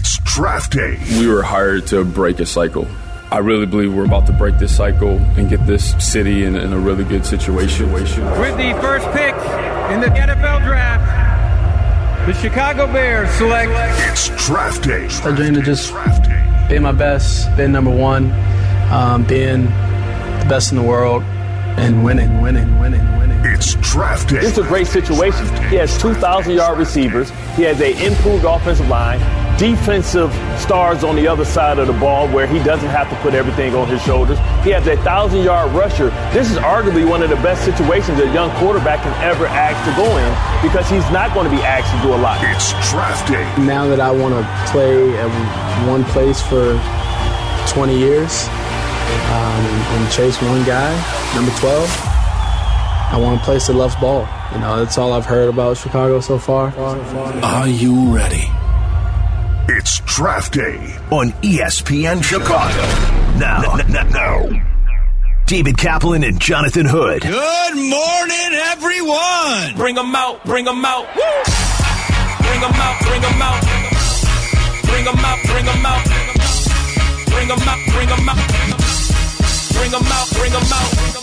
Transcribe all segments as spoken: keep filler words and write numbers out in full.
It's draft day. We were hired to break a cycle. I really believe we're about to break this cycle and get this city in, in a really good situation. With the first pick in the N F L draft, the Chicago Bears select. It's draft day. I dream to just be my best, being number one, um, being the best in the world, and winning, winning, winning, winning. It's draft day. It's a great situation. He has two thousand yard receivers. He has an improved offensive line, defensive stars on the other side of the ball where he doesn't have to put everything on his shoulders. He has a one thousand yard rusher. This is arguably one of the best situations a young quarterback can ever ask to go in because he's not going to be asked to do a lot. It's draft day. Now that I want to play at one place for twenty years um, and chase one guy, number twelve, I want a place that loves ball. You know, that's all I've heard about Chicago so far. Are you ready? It's draft day on E S P N Chicago. Now, now, now, David Kaplan and Jonathan Hood. Good morning, everyone. Bring them out, bring them out. Woo! Bring them out, bring them out. Bring them out, bring them out. Bring them out, bring them out. Bring them out, bring them out.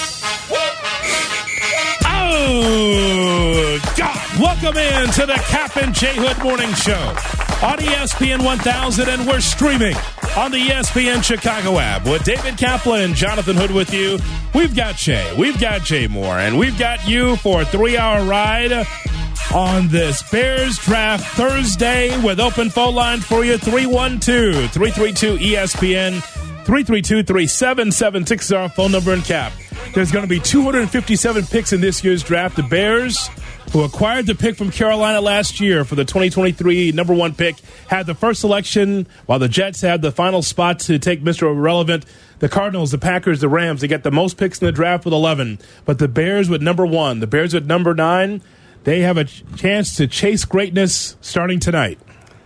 Oh, God. Welcome in to the Cap and J Hood Morning Show on E S P N one thousand, and we're streaming on the E S P N Chicago app with David Kaplan and Jonathan Hood with you. We've got Jay, we've got Jay Moore, and we've got you for a three-hour ride on this Bears Draft Thursday with open phone lines for you, three one two, three three two, E S P N, three three two, three seven seven six, our phone number and Cap. There's going to be two hundred fifty-seven picks in this year's draft. The Bears, who acquired the pick from Carolina last year for the twenty twenty-three number one pick, had the first selection, while the Jets had the final spot to take Mister Irrelevant. The Cardinals, the Packers, the Rams, they get the most picks in the draft with eleven. But the Bears with number one, the Bears with number nine, they have a ch- chance to chase greatness starting tonight.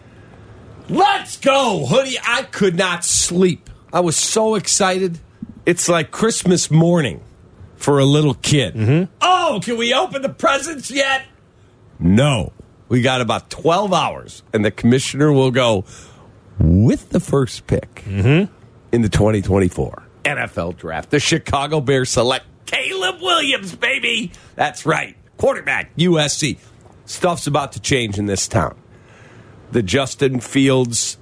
Let's go, Hoodie. I could not sleep. I was so excited. It's like Christmas morning for a little kid. Mm-hmm. Oh, can we open the presents yet? No. We got about twelve hours, and the commissioner will go with the first pick mm-hmm. in the twenty twenty-four N F L Draft. The Chicago Bears select Caleb Williams, baby. That's right. Quarterback, U S C. Stuff's about to change in this town. The Justin Fields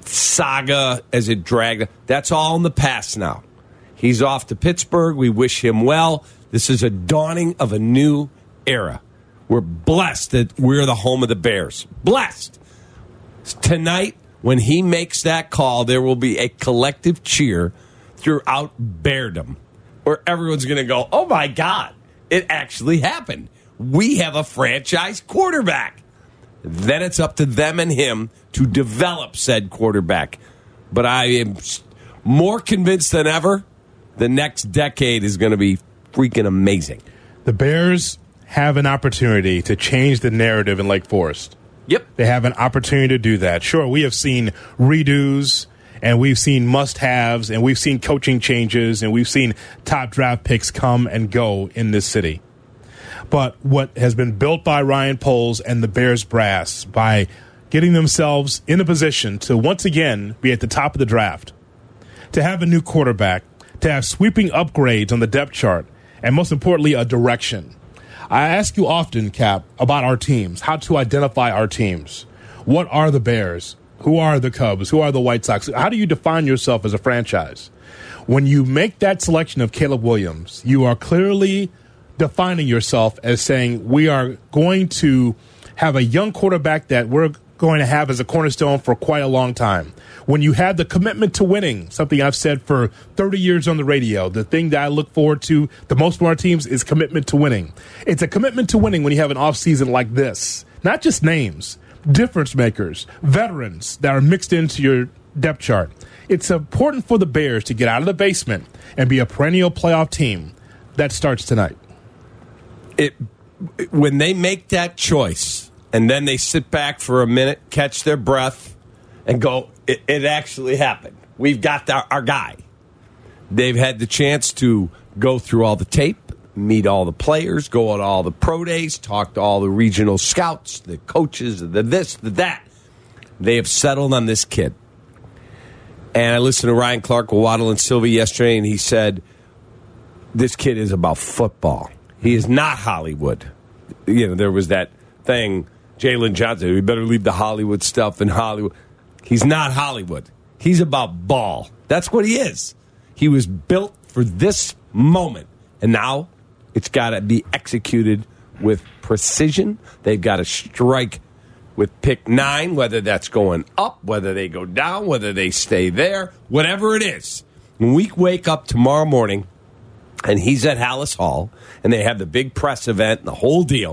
saga as it dragged, that's all in the past now. He's off to Pittsburgh. We wish him well. This is a dawning of a new era. We're blessed that we're the home of the Bears. Blessed. Tonight, when he makes that call, there will be a collective cheer throughout Beardom, where everyone's going to go, oh, my God, it actually happened. We have a franchise quarterback. Then it's up to them and him to develop said quarterback. But I am more convinced than ever the next decade is going to be freaking amazing. The Bears have an opportunity to change the narrative in Lake Forest. Yep. They have an opportunity to do that. Sure, we have seen redos, and we've seen must-haves, and we've seen coaching changes, and we've seen top draft picks come and go in this city. But what has been built by Ryan Poles and the Bears brass by getting themselves in a position to once again be at the top of the draft, to have a new quarterback, to have sweeping upgrades on the depth chart, and most importantly, a direction. I ask you often, Cap, about our teams, how to identify our teams. What are the Bears? Who are the Cubs? Who are the White Sox? How do you define yourself as a franchise? When you make that selection of Caleb Williams, you are clearly defining yourself as saying we are going to have a young quarterback that we're going to have as a cornerstone for quite a long time. When you have the commitment to winning, something I've said for thirty years on the radio, the thing that I look forward to the most from our teams is commitment to winning. It's a commitment to winning when you have an offseason like this. Not just names, difference makers, veterans that are mixed into your depth chart. It's important for the Bears to get out of the basement and be a perennial playoff team. That starts tonight. It when they make that choice and then they sit back for a minute, catch their breath, and go, it, it actually happened. We've got our, our guy. They've had the chance to go through all the tape, meet all the players, go on all the pro days, talk to all the regional scouts, the coaches, the this, the that. They have settled on this kid. And I listened to Ryan Clark with Waddle and Sylvie yesterday, and he said, this kid is about football. He is not Hollywood. You know, there was that thing, Jalen Johnson, we better leave the Hollywood stuff in Hollywood. He's not Hollywood. He's about ball. That's what he is. He was built for this moment. And now it's got to be executed with precision. They've got to strike with pick nine, whether that's going up, whether they go down, whether they stay there, whatever it is. When we wake up tomorrow morning and he's at Hallis Hall and they have the big press event and the whole deal,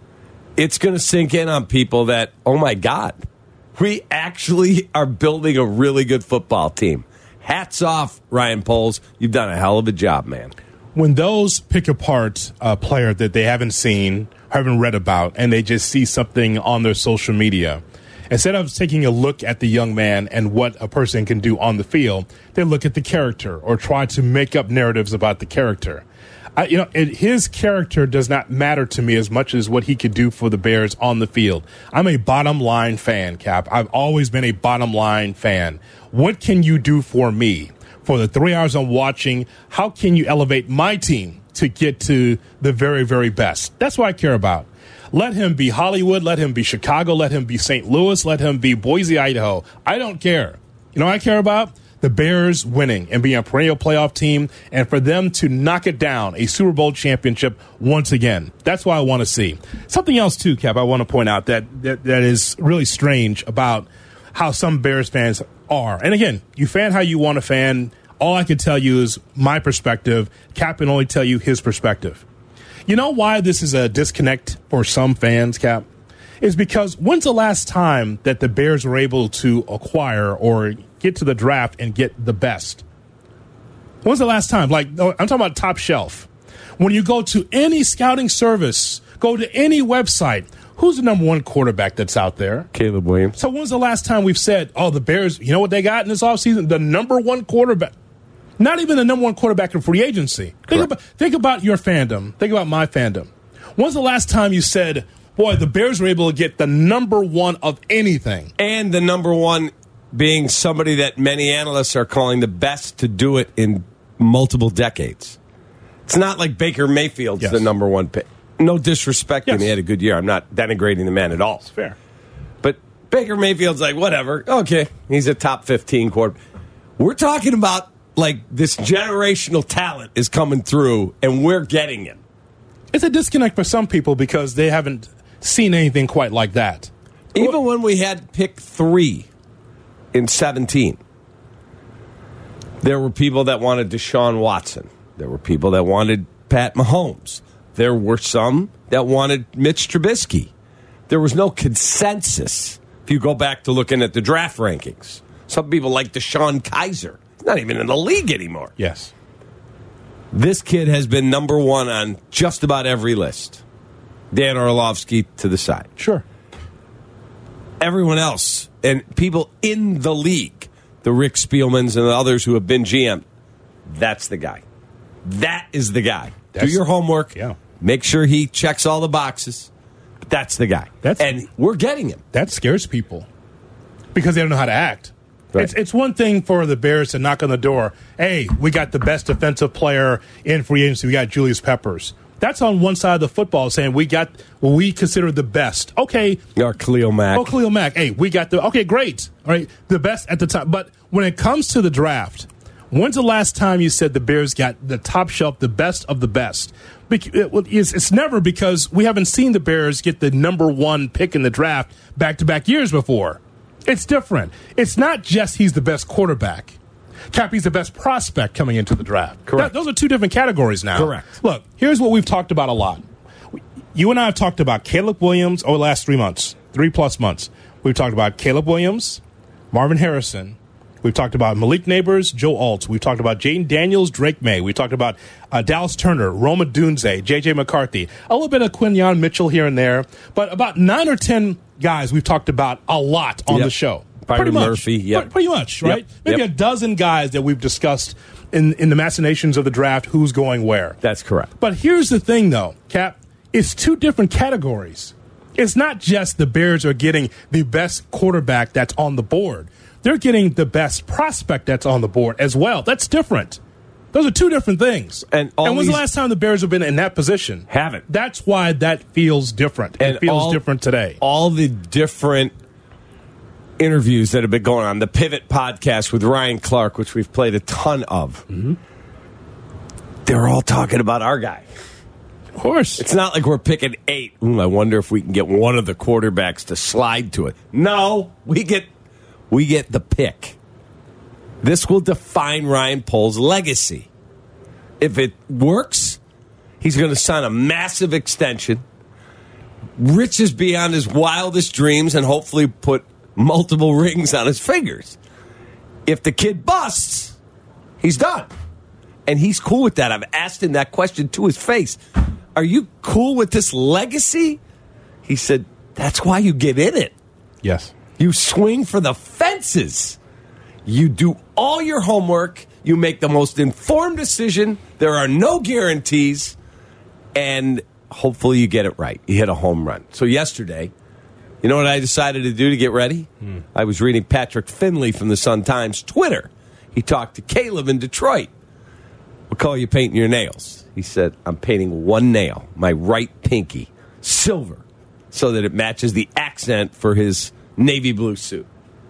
it's going to sink in on people that, oh, my God, we actually are building a really good football team. Hats off, Ryan Poles. You've done a hell of a job, man. When those pick apart a player that they haven't seen, haven't read about, and they just see something on their social media, instead of taking a look at the young man and what a person can do on the field, they look at the character or try to make up narratives about the character. I, you know, it, his character does not matter to me as much as what he could do for the Bears on the field. I'm a bottom line fan, Cap. I've always been a bottom line fan. What can you do for me? For the three hours I'm watching, how can you elevate my team to get to the very, very best? That's what I care about. Let him be Hollywood. Let him be Chicago. Let him be Saint Louis. Let him be Boise, Idaho. I don't care. You know what I care about? The Bears winning and being a perennial playoff team, and for them to knock it down, a Super Bowl championship once again. That's what I want to see. Something else, too, Cap, I want to point out that, that that is really strange about how some Bears fans are. And again, you fan how you want to fan. All I can tell you is my perspective. Cap can only tell you his perspective. You know why this is a disconnect for some fans, Cap? Is because when's the last time that the Bears were able to acquire or get to the draft and get the best? When's the last time? Like, I'm talking about top shelf. When you go to any scouting service, go to any website, who's the number one quarterback that's out there? Caleb Williams. So when's the last time we've said, oh, the Bears, you know what they got in this offseason? The number one quarterback. Not even the number one quarterback in free agency. Think about, think about your fandom. Think about my fandom. When's the last time you said, boy, the Bears were able to get the number one of anything? And the number one being somebody that many analysts are calling the best to do it in multiple decades. It's not like Baker Mayfield's yes. the number one pick. No disrespect, yes. and he had a good year. I'm not denigrating the man at all. It's fair. But Baker Mayfield's like, whatever. Okay, he's a top fifteen quarterback. We're talking about, like, this generational talent is coming through, and we're getting it. It's a disconnect for some people because they haven't seen anything quite like that. Even when we had pick three in seventeen, there were people that wanted Deshaun Watson. There were people that wanted Pat Mahomes. There were some that wanted Mitch Trubisky. There was no consensus if you go back to looking at the draft rankings. Some people like DeShone Kizer. He's not even in the league anymore. Yes. This kid has been number one on just about every list. Dan Orlovsky to the side. Sure. Everyone else and people in the league, the Rick Spielmans and the others who have been G M, that's the guy. That is the guy. That's, do your homework. Yeah. Make sure he checks all the boxes. But that's the guy. That's, and we're getting him. That scares people because they don't know how to act. Right. It's, it's one thing for the Bears to knock on the door. Hey, we got the best defensive player in free agency. We got Julius Peppers. That's on one side of the football saying we got what we consider the best. Okay. Or Khalil Mack. Oh, Khalil Mack. Hey, we got the, okay, great. All right. The best at the top. But when it comes to the draft, when's the last time you said the Bears got the top shelf, the best of the best? It's never because we haven't seen the Bears get the number one pick in the draft back-to-back years before. It's different. It's not just he's the best quarterback. Cap, he's the best prospect coming into the draft. Correct. That, those are two different categories now. Correct. Look, here's what we've talked about a lot. You and I have talked about Caleb Williams over the last three months, three-plus months. We've talked about Caleb Williams, Marvin Harrison. We've talked about Malik Neighbors, Joe Alt. We've talked about Jaden Daniels, Drake May. We talked about uh, Dallas Turner, Roma Dunze, J J McCarthy, a little bit of Quinyon Mitchell here and there, but about nine or ten guys we've talked about a lot on yep. the show. Byron pretty much, Murphy, yep. Pretty, pretty much, right? Yep. Maybe yep. a dozen guys that we've discussed in, in the machinations of the draft, who's going where. That's correct. But here's the thing, though, Cap. It's two different categories. It's not just the Bears are getting the best quarterback that's on the board. They're getting the best prospect that's on the board as well. That's different. Those are two different things. And, and when's the last time the Bears have been in that position? Haven't. That's why that feels different. And it feels all, different today. All the different interviews that have been going on, the Pivot podcast with Ryan Clark, which we've played a ton of, mm-hmm. they're all talking about our guy. Of course. It's not like we're picking eight. Ooh, I wonder if we can get one of the quarterbacks to slide to it. No, we get we get the pick. This will define Ryan Poles' legacy. If it works, he's going to sign a massive extension, riches beyond his wildest dreams, and hopefully put multiple rings on his fingers. If the kid busts, he's done. And he's cool with that. I've asked him that question to his face. Are you cool with this legacy? He said, that's why you get in it. Yes. You swing for the fences. You do all your homework. You make the most informed decision. There are no guarantees. And hopefully you get it right. You hit a home run. So yesterday, you know what I decided to do to get ready? Hmm. I was reading Patrick Finley from the Sun-Times Twitter. He talked to Caleb in Detroit. What color are you painting your nails? He said, I'm painting one nail, my right pinky, silver, so that it matches the accent for his navy blue suit.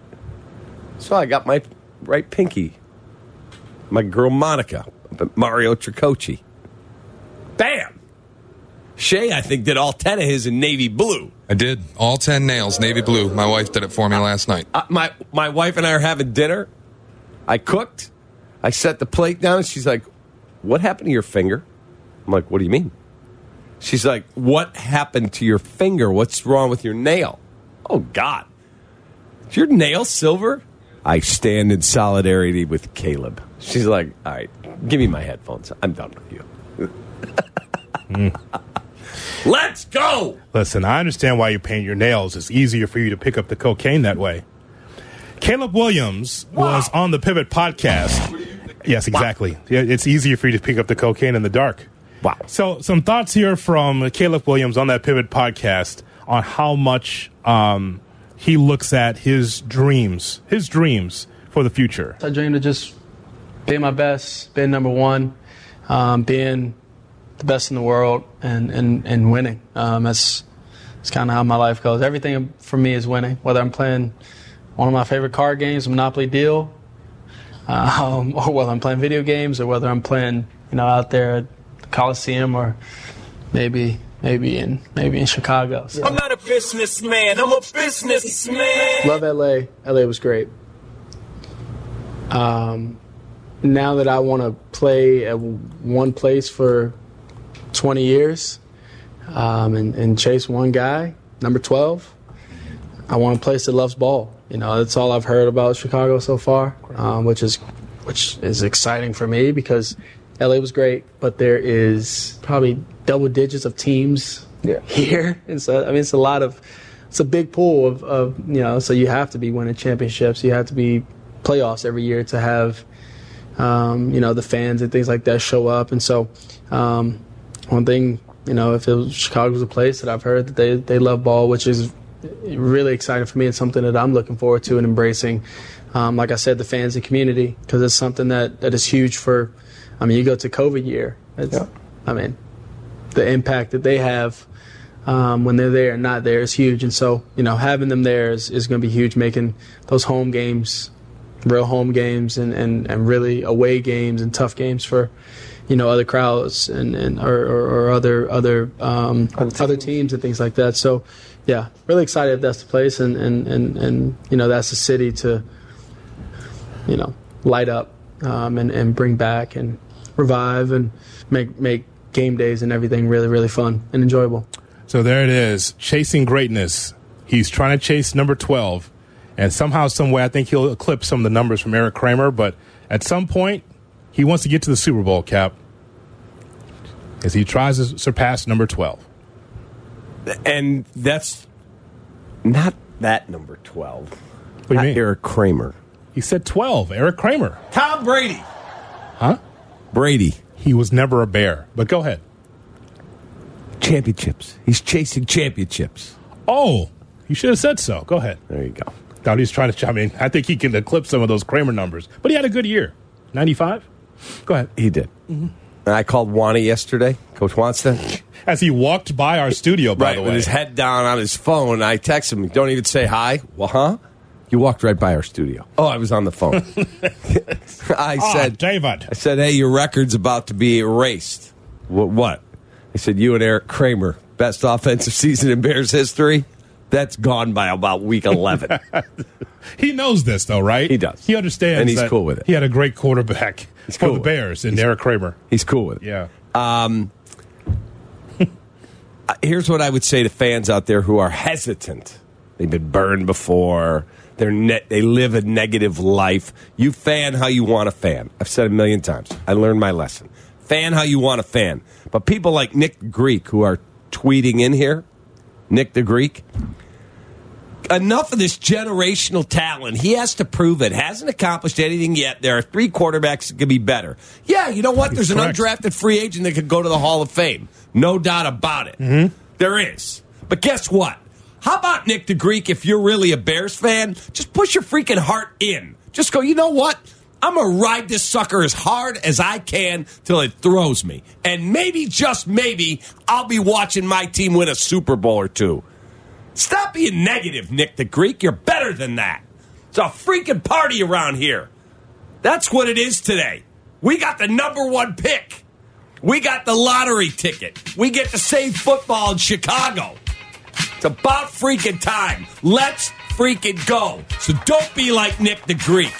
So I got my right pinky, my girl Monica, Mario Tricoci. Bam! Shay, I think, did all ten of his in navy blue. I did. All ten nails, navy blue. My wife did it for me last night. Uh, my, my wife and I are having dinner. I cooked. I set the plate down, and she's like, what happened to your finger? I'm like, what do you mean? She's like, what happened to your finger? What's wrong with your nail? Oh, God. Is your nail silver? I stand in solidarity with Caleb. She's like, all right, give me my headphones. I'm done with you. mm. Let's go! Listen, I understand why you paint your nails. It's easier for you to pick up the cocaine that way. Caleb Williams wow. was on the Pivot podcast. Yes, exactly. Wow. It's easier for you to pick up the cocaine in the dark. Wow. So some thoughts here from Caleb Williams on that Pivot podcast on how much um, he looks at his dreams, his dreams for the future. I dream to just be my best, being number one, um, being the best in the world, and, and, and winning. Um, that's that's kind of how my life goes. Everything for me is winning, whether I'm playing one of my favorite card games, Monopoly Deal, um, or whether I'm playing video games, or whether I'm playing, you know, out there at the Coliseum, or maybe maybe in maybe in Chicago. So. I'm not a businessman. I'm a businessman. Love L A. L A was great. Um, now that I want to play at one place for twenty years, um, and, and chase one guy, number twelve, I want a place that loves ball. You know, that's all I've heard about Chicago so far, um, which is which is exciting for me because L A was great, but there is probably double digits of teams yeah. here, and so I mean it's a lot of it's a big pool of, of you know. So you have to be winning championships, you have to be playoffs every year to have um, you know the fans and things like that show up, and so um, one thing you know if it was, Chicago was a place that I've heard that they they love ball, which is really exciting for me. It's something that I'm looking forward to and embracing. Um, like I said, the fans and community, because it's something that, that is huge for, I mean, you go to COVID year. It's, yeah. I mean, the impact that they have um, when they're there and not there is huge. And so, you know, having them there is, is going to be huge, making those home games, real home games, and, and, and really away games and tough games for, you know, other crowds and, and or, or, or other other um, other teams and things like that. So, yeah, really excited if that's the place, and, and, and, and you know, that's the city to, you know, light up um, and, and bring back and revive and make make game days and everything really, really fun and enjoyable. So there it is, chasing greatness. He's trying to chase number twelve, and somehow, some way, I think he'll eclipse some of the numbers from Eric Kramer, but at some point, he wants to get to the Super Bowl, Cap, as he tries to surpass number twelve. And that's not that number twelve. What do you not mean? Eric Kramer. He said twelve, Eric Kramer. Tom Brady. Huh? Brady. He was never a Bear, but go ahead. Championships. He's chasing championships. Oh, you should have said so. Go ahead. There you go. Now he's trying to. I mean, I think he can eclipse some of those Kramer numbers, but he had a good year. ninety-five. Go ahead. He did. Mm-hmm. And I called Wani yesterday, Coach Wanston. As he walked by our studio, by right, the way. With his head down on his phone, I texted him, don't even say hi. Well, huh? You walked right by our studio. Oh, I was on the phone. I oh, said, David. I said, hey, your record's about to be erased. What? What? I said, you and Eric Kramer, best offensive season in Bears history. That's gone by about week eleven. He knows this, though, right? He does. He understands. And he's that cool with it. He had a great quarterback he's for cool the Bears in Eric Kramer. He's cool with it. Yeah. Um, here's what I would say to fans out there who are hesitant. They've been burned before. They're ne- they live a negative life. You fan how you want to fan. I've said it a million times. I learned my lesson. Fan how you want to fan. But people like Nick Greek who are tweeting in here, Nick the Greek, enough of this generational talent. He has to prove it. Hasn't accomplished anything yet. There are three quarterbacks that could be better. Yeah, you know what? There's an undrafted free agent that could go to the Hall of Fame. No doubt about it. Mm-hmm. There is. But guess what? How about Nick the Greek, if you're really a Bears fan, just push your freaking heart in. Just go, you know what? I'm going to ride this sucker as hard as I can till it throws me. And maybe, just maybe, I'll be watching my team win a Super Bowl or two. Stop being negative, Nick the Greek. You're better than that. It's a freaking party around here. That's what it is today. We got the number one pick. We got the lottery ticket. We get to save football in Chicago. It's about freaking time. Let's freaking go. So don't be like Nick the Greek.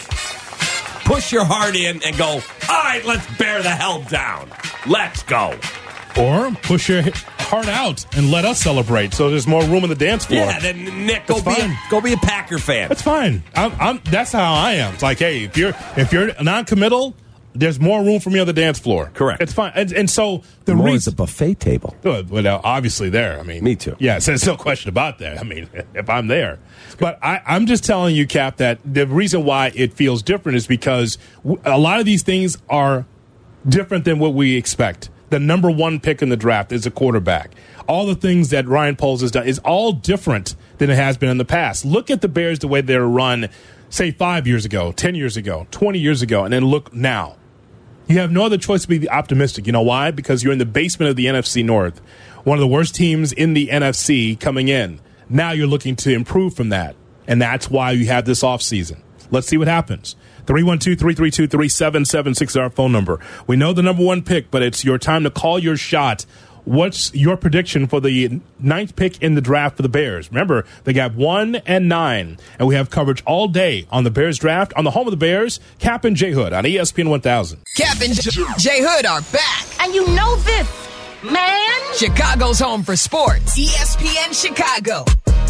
Push your heart in and go, all right, let's bear the hell down. Let's go. Or push your heart out and let us celebrate so there's more room in the dance floor. Yeah, then Nick, go be a, go be a Packer fan. That's fine. I'm, I'm, that's how I am. It's like, hey, if you're if you're non-committal, there's more room for me on the dance floor. Correct. It's fine. And, and so the more reason is a buffet table. Well, obviously there. I mean, me too. Yeah, so there's no question about that. I mean, if I'm there, but I, I'm just telling you, Cap, that the reason why it feels different is because w- a lot of these things are different than what we expect. The number one pick in the draft is a quarterback. All the things that Ryan Poles has done is all different than it has been in the past. Look at the Bears the way they're run, say, five years ago, ten years ago, twenty years ago, and then look now. You have no other choice to be optimistic. You know why? Because you're in the basement of the N F C North, one of the worst teams in the N F C coming in. Now you're looking to improve from that, and that's why you have this offseason. Let's see what happens. three one two, three three two, three seven seven six is our phone number. We know the number one pick, but it's your time to call your shot. What's your prediction for the ninth pick in the draft for the Bears? Remember, they got one and nine, and we have coverage all day on the Bears draft on the home of the Bears, Cap and J Hood on E S P N one thousand. Cap and J, J Hood are back. And you know this, man. Chicago's home for sports. E S P N Chicago.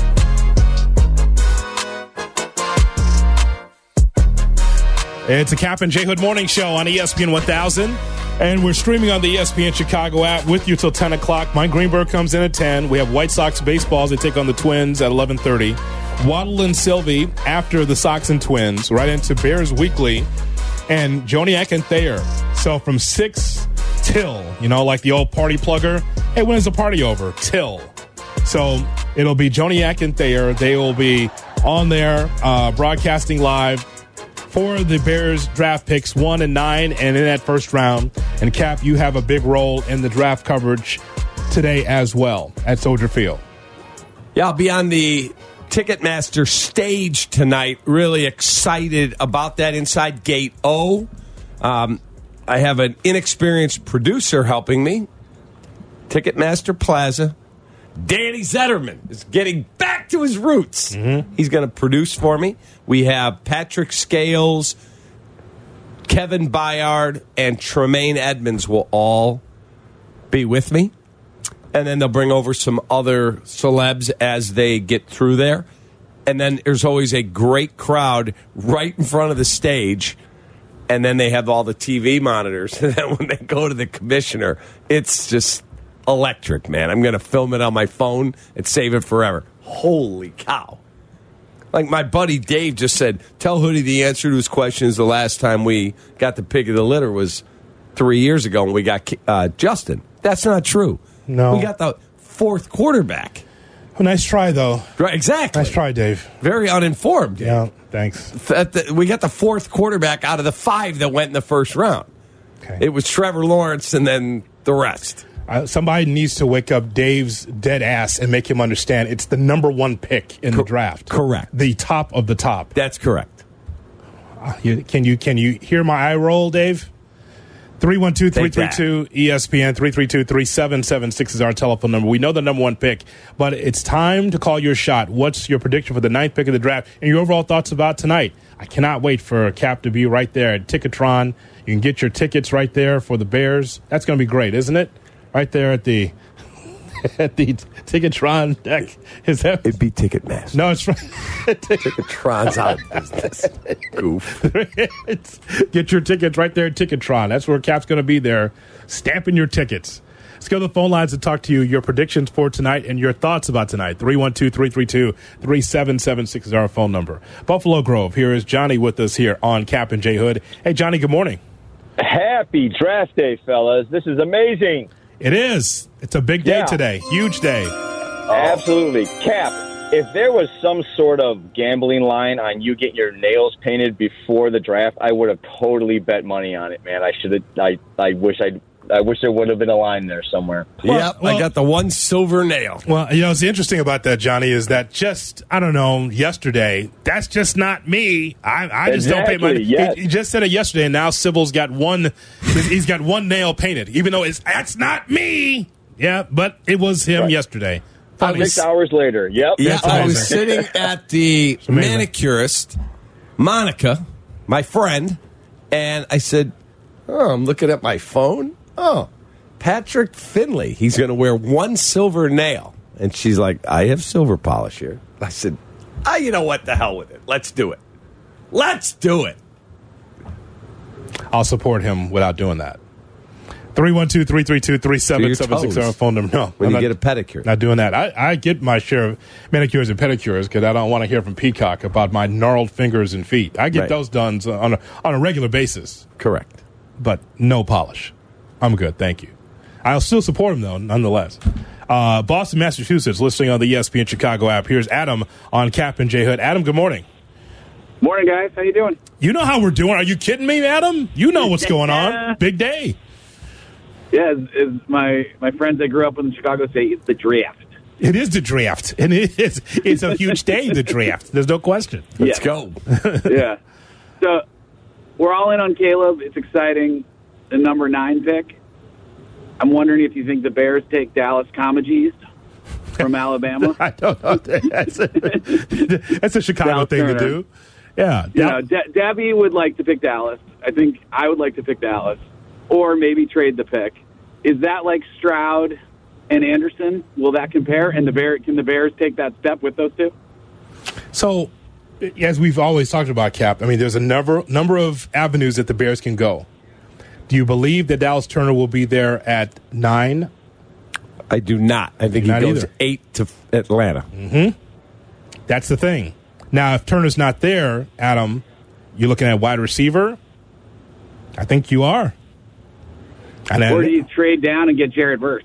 It's a Cap and J Hood morning show on E S P N one thousand. And we're streaming on the E S P N Chicago app with you till ten o'clock. Mike Greenberg comes in at ten. We have White Sox baseballs. They take on the Twins at eleven thirty. Waddle and Sylvie after the Sox and Twins. Right into Bears Weekly. And Joniak and Thayer. So from six till, you know, like the old party plugger. Hey, when is the party over? Till. So it'll be Joniak and Thayer. They will be on there uh, broadcasting live for the Bears draft picks one and nine, and in that first round. And Cap, you have a big role in the draft coverage today as well at Soldier Field. Yeah, I'll be on the Ticketmaster stage tonight. Really excited about that inside Gate O. Um, I have an inexperienced producer helping me. Ticketmaster Plaza. Danny Zetterman is getting back to his roots. Mm-hmm. He's going to produce for me. We have Patrick Scales, Kevin Byard, and Tremaine Edmonds will all be with me. And then they'll bring over some other celebs as they get through there. And then there's always a great crowd right in front of the stage. And then they have all the T V monitors. And then when they go to the commissioner, it's just electric, man. I'm going to film it on my phone and save it forever. Holy cow. Like my buddy Dave just said, tell Hoodie the answer to his questions the last time we got the pick of the litter was three years ago when we got uh, Justin. That's not true. No. We got the fourth quarterback. Well, nice try, though. Right, exactly. Nice try, Dave. Very uninformed. Dave. Yeah, thanks. At the, we got the fourth quarterback out of the five that went in the first round. Okay. It was Trevor Lawrence and then the rest. Uh, somebody needs to wake up Dave's dead ass and make him understand it's the number one pick in Co- the draft. Correct. The top of the top. That's correct. Uh, you, can you can you hear my eye roll, Dave? three one two, three three two, E S P N, three three two, three seven seven six is our telephone number. We know the number one pick, but it's time to call your shot. What's your prediction for the ninth pick of the draft and your overall thoughts about tonight? I cannot wait for Cap to be right there at Ticketron. You can get your tickets right there for the Bears. That's going to be great, isn't it? Right there at the at the Ticketron deck. Is that? It'd be Ticketmaster. No, it's right. Ticketron's out of business. Goof. Get your tickets right there at Ticketron. That's where Cap's going to be there, stamping your tickets. Let's go to the phone lines and talk to you. Your predictions for tonight and your thoughts about tonight. three one two, three three two, three seven seven six is our phone number. Buffalo Grove, here is Johnny with us here on Cap and J Hood. Hey, Johnny, good morning. Happy draft day, fellas. This is amazing. It is. It's a big day yeah. today. Huge day. Absolutely. Cap, if there was some sort of gambling line on you getting your nails painted before the draft, I would have totally bet money on it, man. I should have. I, I wish I. I wish there would have been a line there somewhere. Well, yep, well, I got the one silver nail. Well, you know, what's interesting about that, Johnny, is that just, I don't know, yesterday, that's just not me. I, I just exactly, don't pay money. Yes. He, he just said it yesterday, and now Sybil's got one, he's got one nail painted, even though it's, that's not me. Yeah, but it was him right. yesterday. Funny. Six hours later, yep. Yeah, I was sitting at the manicurist, Monica, my friend, and I said, oh, I'm looking at my phone. Oh, Patrick Finley. He's going to wear one silver nail. And she's like, I have silver polish here. I said, ah, you know what? The hell with it. Let's do it. Let's do it. I'll support him without doing that. three one two, three three two, three seven seven six is our phone number. No, when I'm you not, get a pedicure. Not doing that. I, I get my share of manicures and pedicures because I don't want to hear from Peacock about my gnarled fingers and feet. I get right. those done on a, on a regular basis. Correct. But no polish. I'm good, thank you. I'll still support him, though, nonetheless. Uh, Boston, Massachusetts, listening on the E S P N Chicago app. Here's Adam on Cap and J Hood. Adam, good morning. Morning, guys. How you doing? You know how we're doing. Are you kidding me, Adam? You know what's going on. Big day. Yeah, as, as my, my friends that grew up in Chicago say, it's the draft. It is the draft, and it is, it's a huge day, the draft. There's no question. Let's yeah. go. yeah. So we're all in on Caleb. It's exciting. The number nine pick. I'm wondering if you think the Bears take Dallas Comegys from Alabama. I don't know. That's a, that's a Chicago Dallas thing Turner. to do. Yeah. You know, De- Debbie would like to pick Dallas. I think I would like to pick Dallas. Or maybe trade the pick. Is that like Stroud and Anderson? Will that compare? And the Bear, can the Bears take that step with those two? So, as we've always talked about, Cap, I mean, there's a number, number of avenues that the Bears can go. Do you believe that Dallas Turner will be there at nine? I do not. I think not he goes either. eight to Atlanta. Mm-hmm. That's the thing. Now, if Turner's not there, Adam, you're looking at wide receiver? I think you are. And then, or do you trade down and get Jared Verse?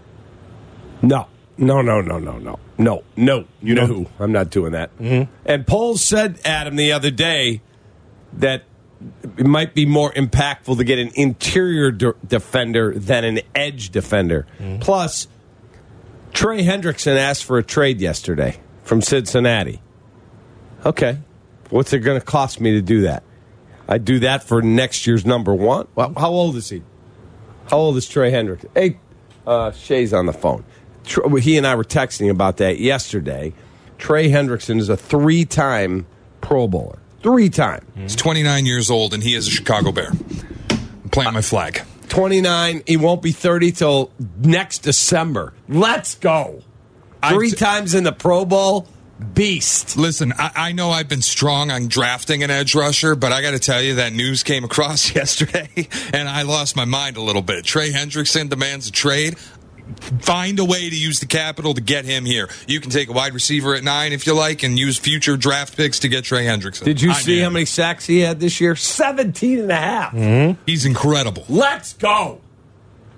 No. No, no, no, no, no. No, no. You know who? I'm not doing that. Mm-hmm. And Poles said, Adam, the other day that it might be more impactful to get an interior de- defender than an edge defender. Mm-hmm. Plus, Trey Hendrickson asked for a trade yesterday from Cincinnati. Okay. What's it going to cost me to do that? I do that for next year's number one. Well, how old is he? How old is Trey Hendrickson? Hey, uh, Shay's on the phone. He and I were texting about that yesterday. Trey Hendrickson is a three-time Pro Bowler. Three-time. He's twenty-nine years old, and he is a Chicago Bear. I'm planting my flag. twenty-nine. He won't be thirty till next December. Let's go. Three t- times in the Pro Bowl. Beast. Listen, I, I know I've been strong on drafting an edge rusher, but I got to tell you that news came across yesterday, and I lost my mind a little bit. Trey Hendrickson demands a trade. Find a way to use the capital to get him here. You can take a wide receiver at nine if you like and use future draft picks to get Trey Hendrickson. Did you I see did. how many sacks he had this year? seventeen and a half. Mm-hmm. He's incredible. Let's go.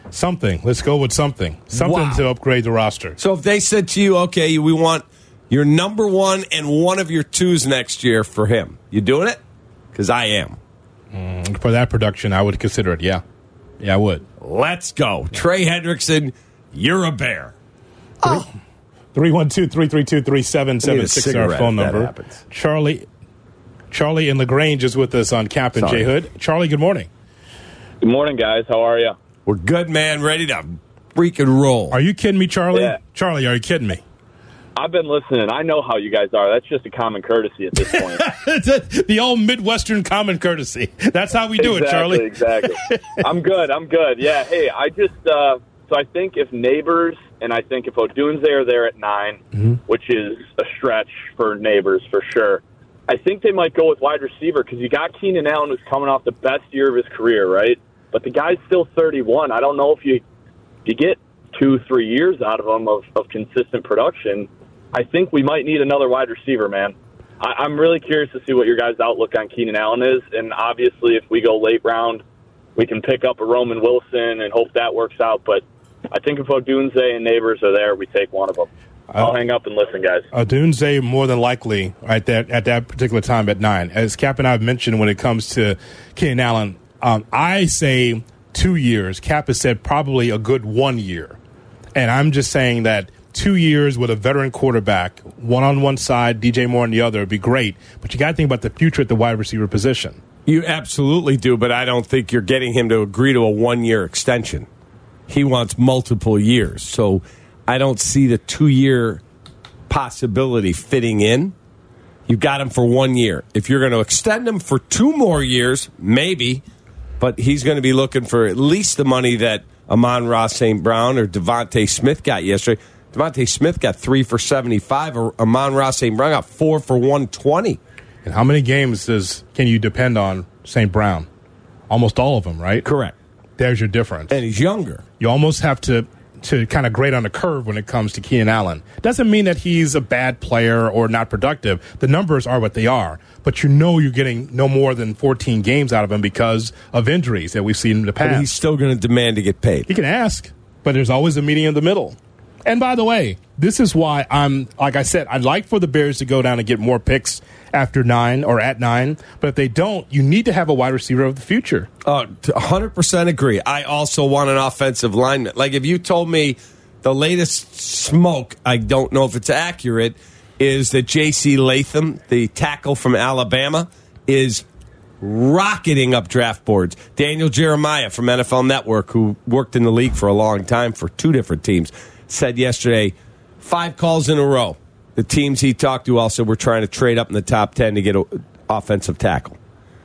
Something. Let's go with something. Something Wow. to upgrade the roster. So if they said to you, okay, we want your number one and one of your twos next year for him, you doing it? Because I am. Mm, for that production, I would consider it, yeah. Yeah, I would. Let's go. Trey Hendrickson, you're a Bear. Oh. three one two, three three two, three seven seven six is our phone number. Charlie Charlie in LaGrange is with us on Cap and Sorry. J Hood. Charlie, good morning. Good morning, guys. How are you? We're good, man. Ready to freaking roll. Are you kidding me, Charlie? Yeah. Charlie, are you kidding me? I've been listening. I know how you guys are. That's just a common courtesy at this point. The old Midwestern common courtesy. That's how we do exactly, it, Charlie. Exactly. I'm good. I'm good. Yeah. Hey, I just uh, so I think if Neighbors and I think if Odunze are there at nine, mm-hmm. which is a stretch for Neighbors for sure. I think they might go with wide receiver because you got Keenan Allen who's coming off the best year of his career, right? But the guy's still thirty-one. I don't know if you you get two, three years out of him of, of consistent production. I think we might need another wide receiver, man. I, I'm really curious to see what your guys' outlook on Keenan Allen is. And obviously, if we go late round, we can pick up a Roman Wilson and hope that works out. But I think if Odunze and Neighbors are there, we take one of them. I'll hang up and listen, guys. Odunze more than likely at that at that particular time at nine. As Cap and I have mentioned when it comes to Keenan Allen, um, I say two years. Cap has said probably a good one year. And I'm just saying that two years with a veteran quarterback, one on one side, D J Moore on the other, would be great. But you got to think about the future at the wide receiver position. You absolutely do, but I don't think you're getting him to agree to a one-year extension. He wants multiple years. So I don't see the two-year possibility fitting in. You've got him for one year. If you're going to extend him for two more years, maybe, but he's going to be looking for at least the money that Amon-Ra Saint Brown or Devontae Smith got yesterday. Devontae Smith got three for seventy-five. Or Amon-Ra Saint Brown got four for one twenty. And how many games does can you depend on Saint Brown? Almost all of them, right? Correct. There's your difference. And he's younger. You almost have to to kind of grade on the curve when it comes to Keenan Allen. Doesn't mean that he's a bad player or not productive. The numbers are what they are. But you know you're getting no more than fourteen games out of him because of injuries that we've seen in the past. But he's still going to demand to get paid. He can ask, but there's always a meeting in the middle. And by the way, this is why I'm, like I said, I'd like for the Bears to go down and get more picks after nine or at nine. But if they don't, you need to have a wide receiver of the future. Uh, one hundred percent agree. I also want an offensive lineman. Like if you told me the latest smoke, I don't know if it's accurate, is that J C Latham, the tackle from Alabama, is rocketing up draft boards. Daniel Jeremiah from N F L Network, who worked in the league for a long time for two different teams, said yesterday, five calls in a row. The teams he talked to also were trying to trade up in the top ten to get an offensive tackle.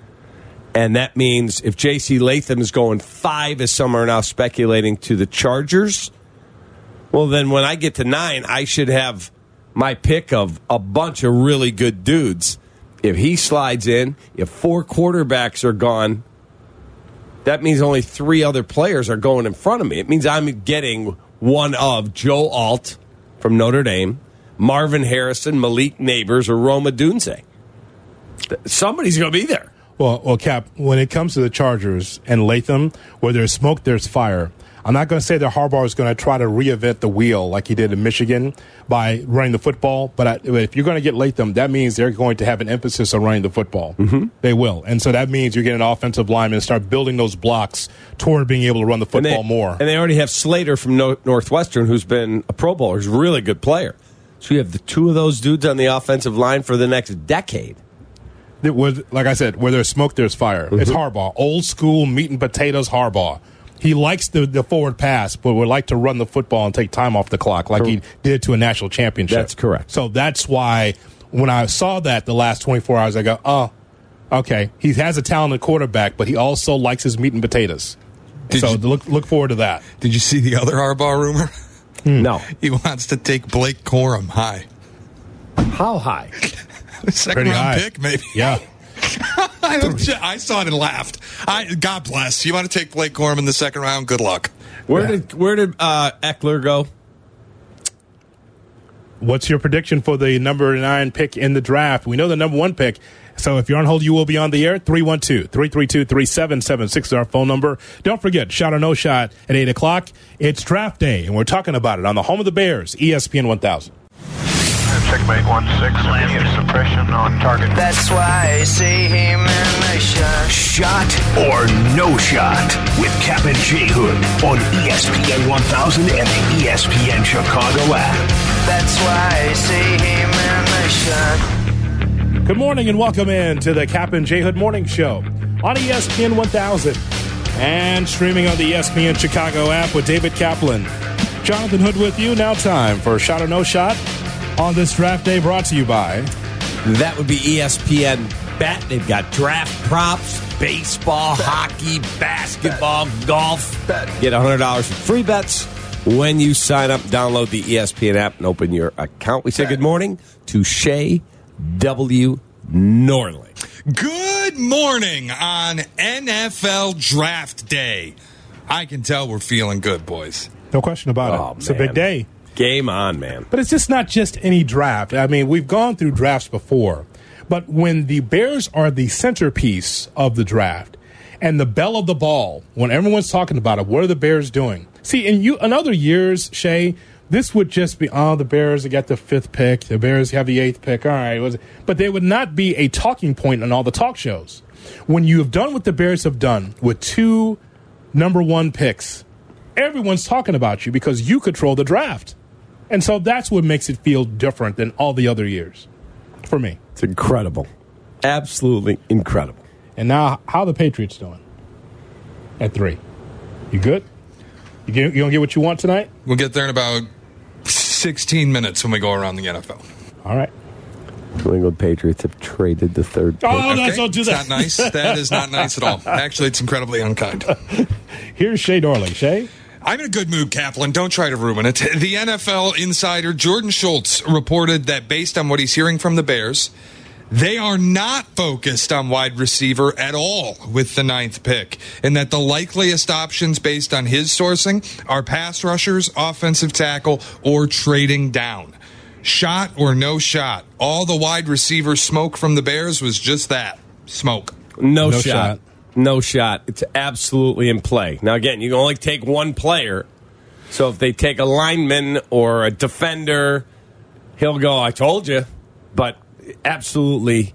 And that means if J C Latham is going five, as some are now speculating, to the Chargers, well, then when I get to nine, I should have my pick of a bunch of really good dudes. If he slides in, if four quarterbacks are gone, that means only three other players are going in front of me. It means I'm getting one of Joe Alt from Notre Dame, Marvin Harrison, Malik Neighbors, or Rome Odunze. Somebody's going to be there. Well, well, Cap, when it comes to the Chargers and Latham, where there's smoke, there's fire. I'm not going to say that Harbaugh is going to try to reinvent the wheel like he did in Michigan by running the football. But I, if you're going to get Latham, that means they're going to have an emphasis on running the football. Mm-hmm. They will. And so that means you get an offensive lineman and start building those blocks toward being able to run the football and they, more. And they already have Slater from no- Northwestern, who's been a Pro Bowler. He's a really good player. So you have the two of those dudes on the offensive line for the next decade. It was, like I said, where there's smoke, there's fire. Mm-hmm. It's Harbaugh. Old school meat and potatoes Harbaugh. He likes the, the forward pass, but would like to run the football and take time off the clock like he did to a national championship. That's correct. So that's why when I saw that the last twenty-four hours, I go, oh, okay. He has a talented quarterback, but he also likes his meat and potatoes. Did so you, look look forward to that. Did you see the other Harbaugh rumor? Hmm. No. He wants to take Blake Corum high. How high? Second Pretty round high. pick, maybe. Yeah. I, I saw it and laughed. I, God bless. You want to take Blake Corum in the second round? Good luck. Where yeah. did where did uh, Eckler go? What's your prediction for the number nine pick in the draft? We know the number one pick. So if you're on hold, you will be on the air. three one two, three three two, three seven seven six is our phone number. Don't forget, shot or no shot at eight o'clock. It's draft day, and we're talking about it on the home of the Bears, E S P N one thousand. Checkmate one six, immediate suppression on target. That's why I see him in the shot. Shot or no shot with Cap and J Hood on E S P N one thousand and the E S P N Chicago app. That's why I see him in the shot. Good morning and welcome in to the Cap and J Hood Morning Show on E S P N one thousand and streaming on the E S P N Chicago app with David Kaplan. Jonathan Hood with you. Now time for Shot or No Shot on this draft day, brought to you by... That would be E S P N Bet. They've got draft props, baseball, bet. hockey, basketball, bet. golf. Bet. Get one hundred dollars in free bets when you sign up. Download the E S P N app and open your account. We say bet. Good morning to Shea W. Norley. Good morning on N F L Draft Day. I can tell we're feeling good, boys. No question about oh, it. It's man. a big day. Game on, man. But it's just not just any draft. I mean, we've gone through drafts before. But when the Bears are the centerpiece of the draft and the belle of the ball, when everyone's talking about it, what are the Bears doing? See, in you in other years, Shay, this would just be, oh, the Bears got the fifth pick. The Bears have the eighth pick. All right. But they would not be a talking point on all the talk shows. When you have done what the Bears have done with two number one picks, everyone's talking about you because you control the draft. And so that's what makes it feel different than all the other years for me. It's incredible. Absolutely incredible. And now, how are the Patriots doing at three? You good? You, get, you gonna get what you want tonight? We'll get there in about sixteen minutes when we go around the N F L. All right. New England Patriots have traded the third pick. Oh, okay. that's don't do that. It's not nice. That is not nice at all. Actually, it's incredibly unkind. Here's Shay Dorley. Shay? I'm in a good mood, Kaplan. Don't try to ruin it. The N F L insider Jordan Schultz reported that based on what he's hearing from the Bears, they are not focused on wide receiver at all with the ninth pick, and that the likeliest options based on his sourcing are pass rushers, offensive tackle, or trading down. Shot or no shot. All the wide receiver smoke from the Bears was just that, smoke. No, no shot. shot. No shot. It's absolutely in play. Now, again, you can only take one player. So if they take a lineman or a defender, he'll go, I told you. But absolutely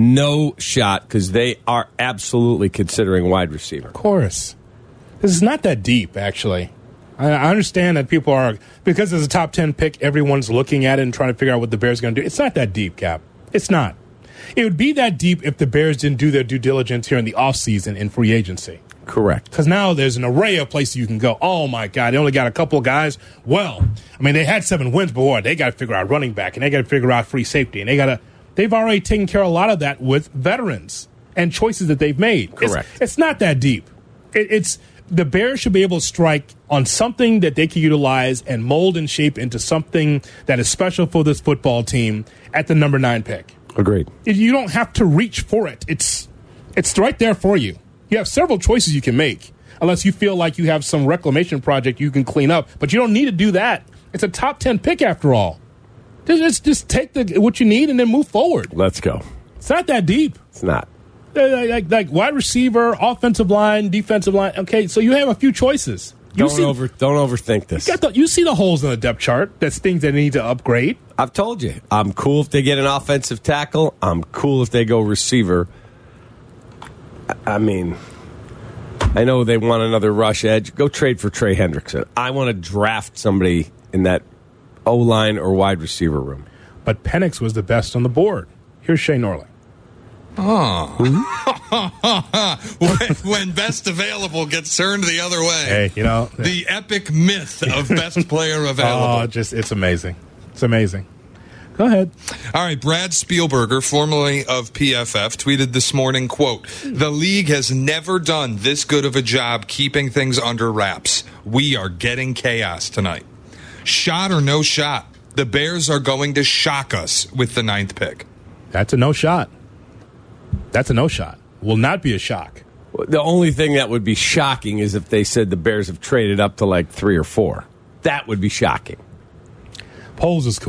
no shot because they are absolutely considering wide receiver. Of course. This is not that deep, actually. I, I understand that people are, because it's a top ten pick, everyone's looking at it and trying to figure out what the Bears are going to do. It's not that deep, Cap. It's not. It would be that deep if the Bears didn't do their due diligence here in the offseason in free agency. Correct. Because now there's an array of places you can go. Oh, my God, they only got a couple of guys. Well, I mean, they had seven wins before. They got to figure out running back, and they got to figure out free safety. And they got to – they've already taken care of a lot of that with veterans and choices that they've made. Correct. It's, it's not that deep. It, it's – the Bears should be able to strike on something that they can utilize and mold and shape into something that is special for this football team at the number nine pick. Agreed. You don't have to reach for it. It's it's right there for you. You have several choices you can make, unless you feel like you have some reclamation project you can clean up. But you don't need to do that. It's a top ten pick after all. Just, just take the what you need and then move forward. Let's go. It's not that deep. It's not. Like, like wide receiver, offensive line, defensive line. Okay, so you have a few choices. You Don't see, over. Don't overthink this. You, got the, you see the holes in the depth chart. That's things that need to upgrade. I've told you. I'm cool if they get an offensive tackle. I'm cool if they go receiver. I mean, I know they want another rush edge. Go trade for Trey Hendrickson. I want to draft somebody in that O-line or wide receiver room. But Penix was the best on the board. Here's Shea Norley. Oh. when, when best available gets turned the other way. Hey, you know. The epic myth of best player available. Oh, just it's amazing. It's amazing. Go ahead. All right, Brad Spielberger, formerly of P F F, tweeted this morning, quote, "The league has never done this good of a job keeping things under wraps. We are getting chaos tonight. Shot or no shot, the Bears are going to shock us with the ninth pick." That's a no shot. That's a no shot. Will not be a shock. The only thing that would be shocking is if they said the Bears have traded up to like three or four. That would be shocking. Poles is cool.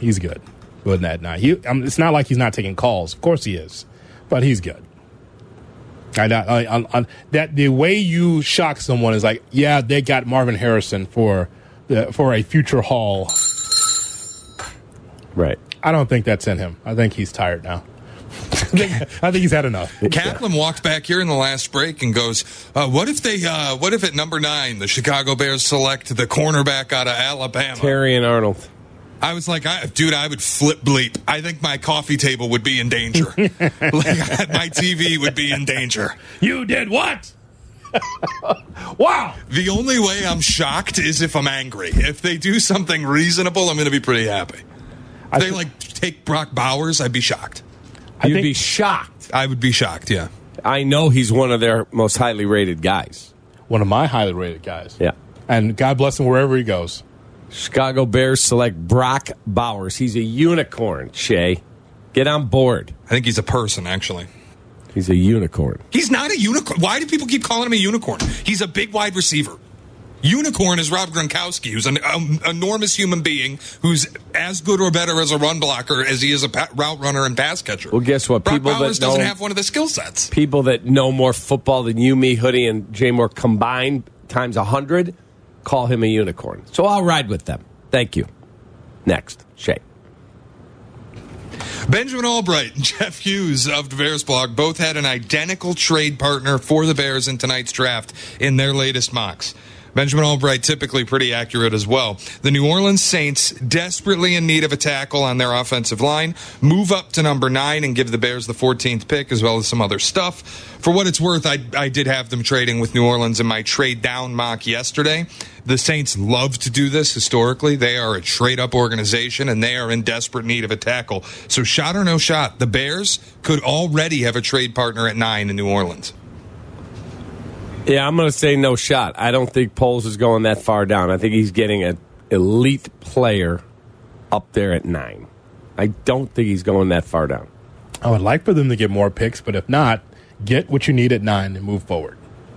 He's good. Good at nine. He, I mean, it's not like he's not taking calls. Of course he is, but he's good. I, I, I, I, that the way you shock someone is like, yeah, they got Marvin Harrison for the, for a future haul. Right. I don't think that's in him. I think he's tired now. I, think, I think he's had enough. Kaplan walked back here in the last break and goes, uh, "What if they? Uh, what if at number nine the Chicago Bears select the cornerback out of Alabama, Terrion Arnold?" I was like, I, "Dude, I would flip bleep. I think my coffee table would be in danger. Like, my T V would be in danger." You did what? Wow. The only way I'm shocked is if I'm angry. If they do something reasonable, I'm going to be pretty happy. If they, like, take Brock Bowers, I'd be shocked. You'd think, be shocked. I would be shocked, yeah. I know he's one of their most highly rated guys. One of my highly rated guys. Yeah. And God bless him wherever he goes. Chicago Bears select Brock Bowers. He's a unicorn, Shay. Get on board. I think he's a person, actually. He's a unicorn. He's not a unicorn. Why do people keep calling him a unicorn? He's a big wide receiver. Unicorn is Rob Gronkowski, who's an um, enormous human being who's as good or better as a run blocker as he is a pa- route runner and pass catcher. Well, guess what? Brock People Bowers that doesn't know, have one of the skill sets. People that know more football than you, me, Hoodie, and Jay Moore combined times a hundred call him a unicorn. So I'll ride with them. Thank you. Next, Shay. Benjamin Albright and Jeff Hughes of the Bears blog both had an identical trade partner for the Bears in tonight's draft in their latest mocks. Benjamin Albright typically pretty accurate as well. The New Orleans Saints, desperately in need of a tackle on their offensive line, move up to number nine and give the Bears the fourteenth pick, as well as some other stuff. For what it's worth, I, I did have them trading with New Orleans in my trade down mock yesterday. The Saints love to do this historically. They are a trade-up organization, and they are in desperate need of a tackle. So shot or no shot, the Bears could already have a trade partner at nine in New Orleans. Yeah, I'm going to say no shot. I don't think Poles is going that far down. I think he's getting an elite player up there at nine. I don't think he's going that far down. I would like for them to get more picks, but if not, get what you need at nine and move forward.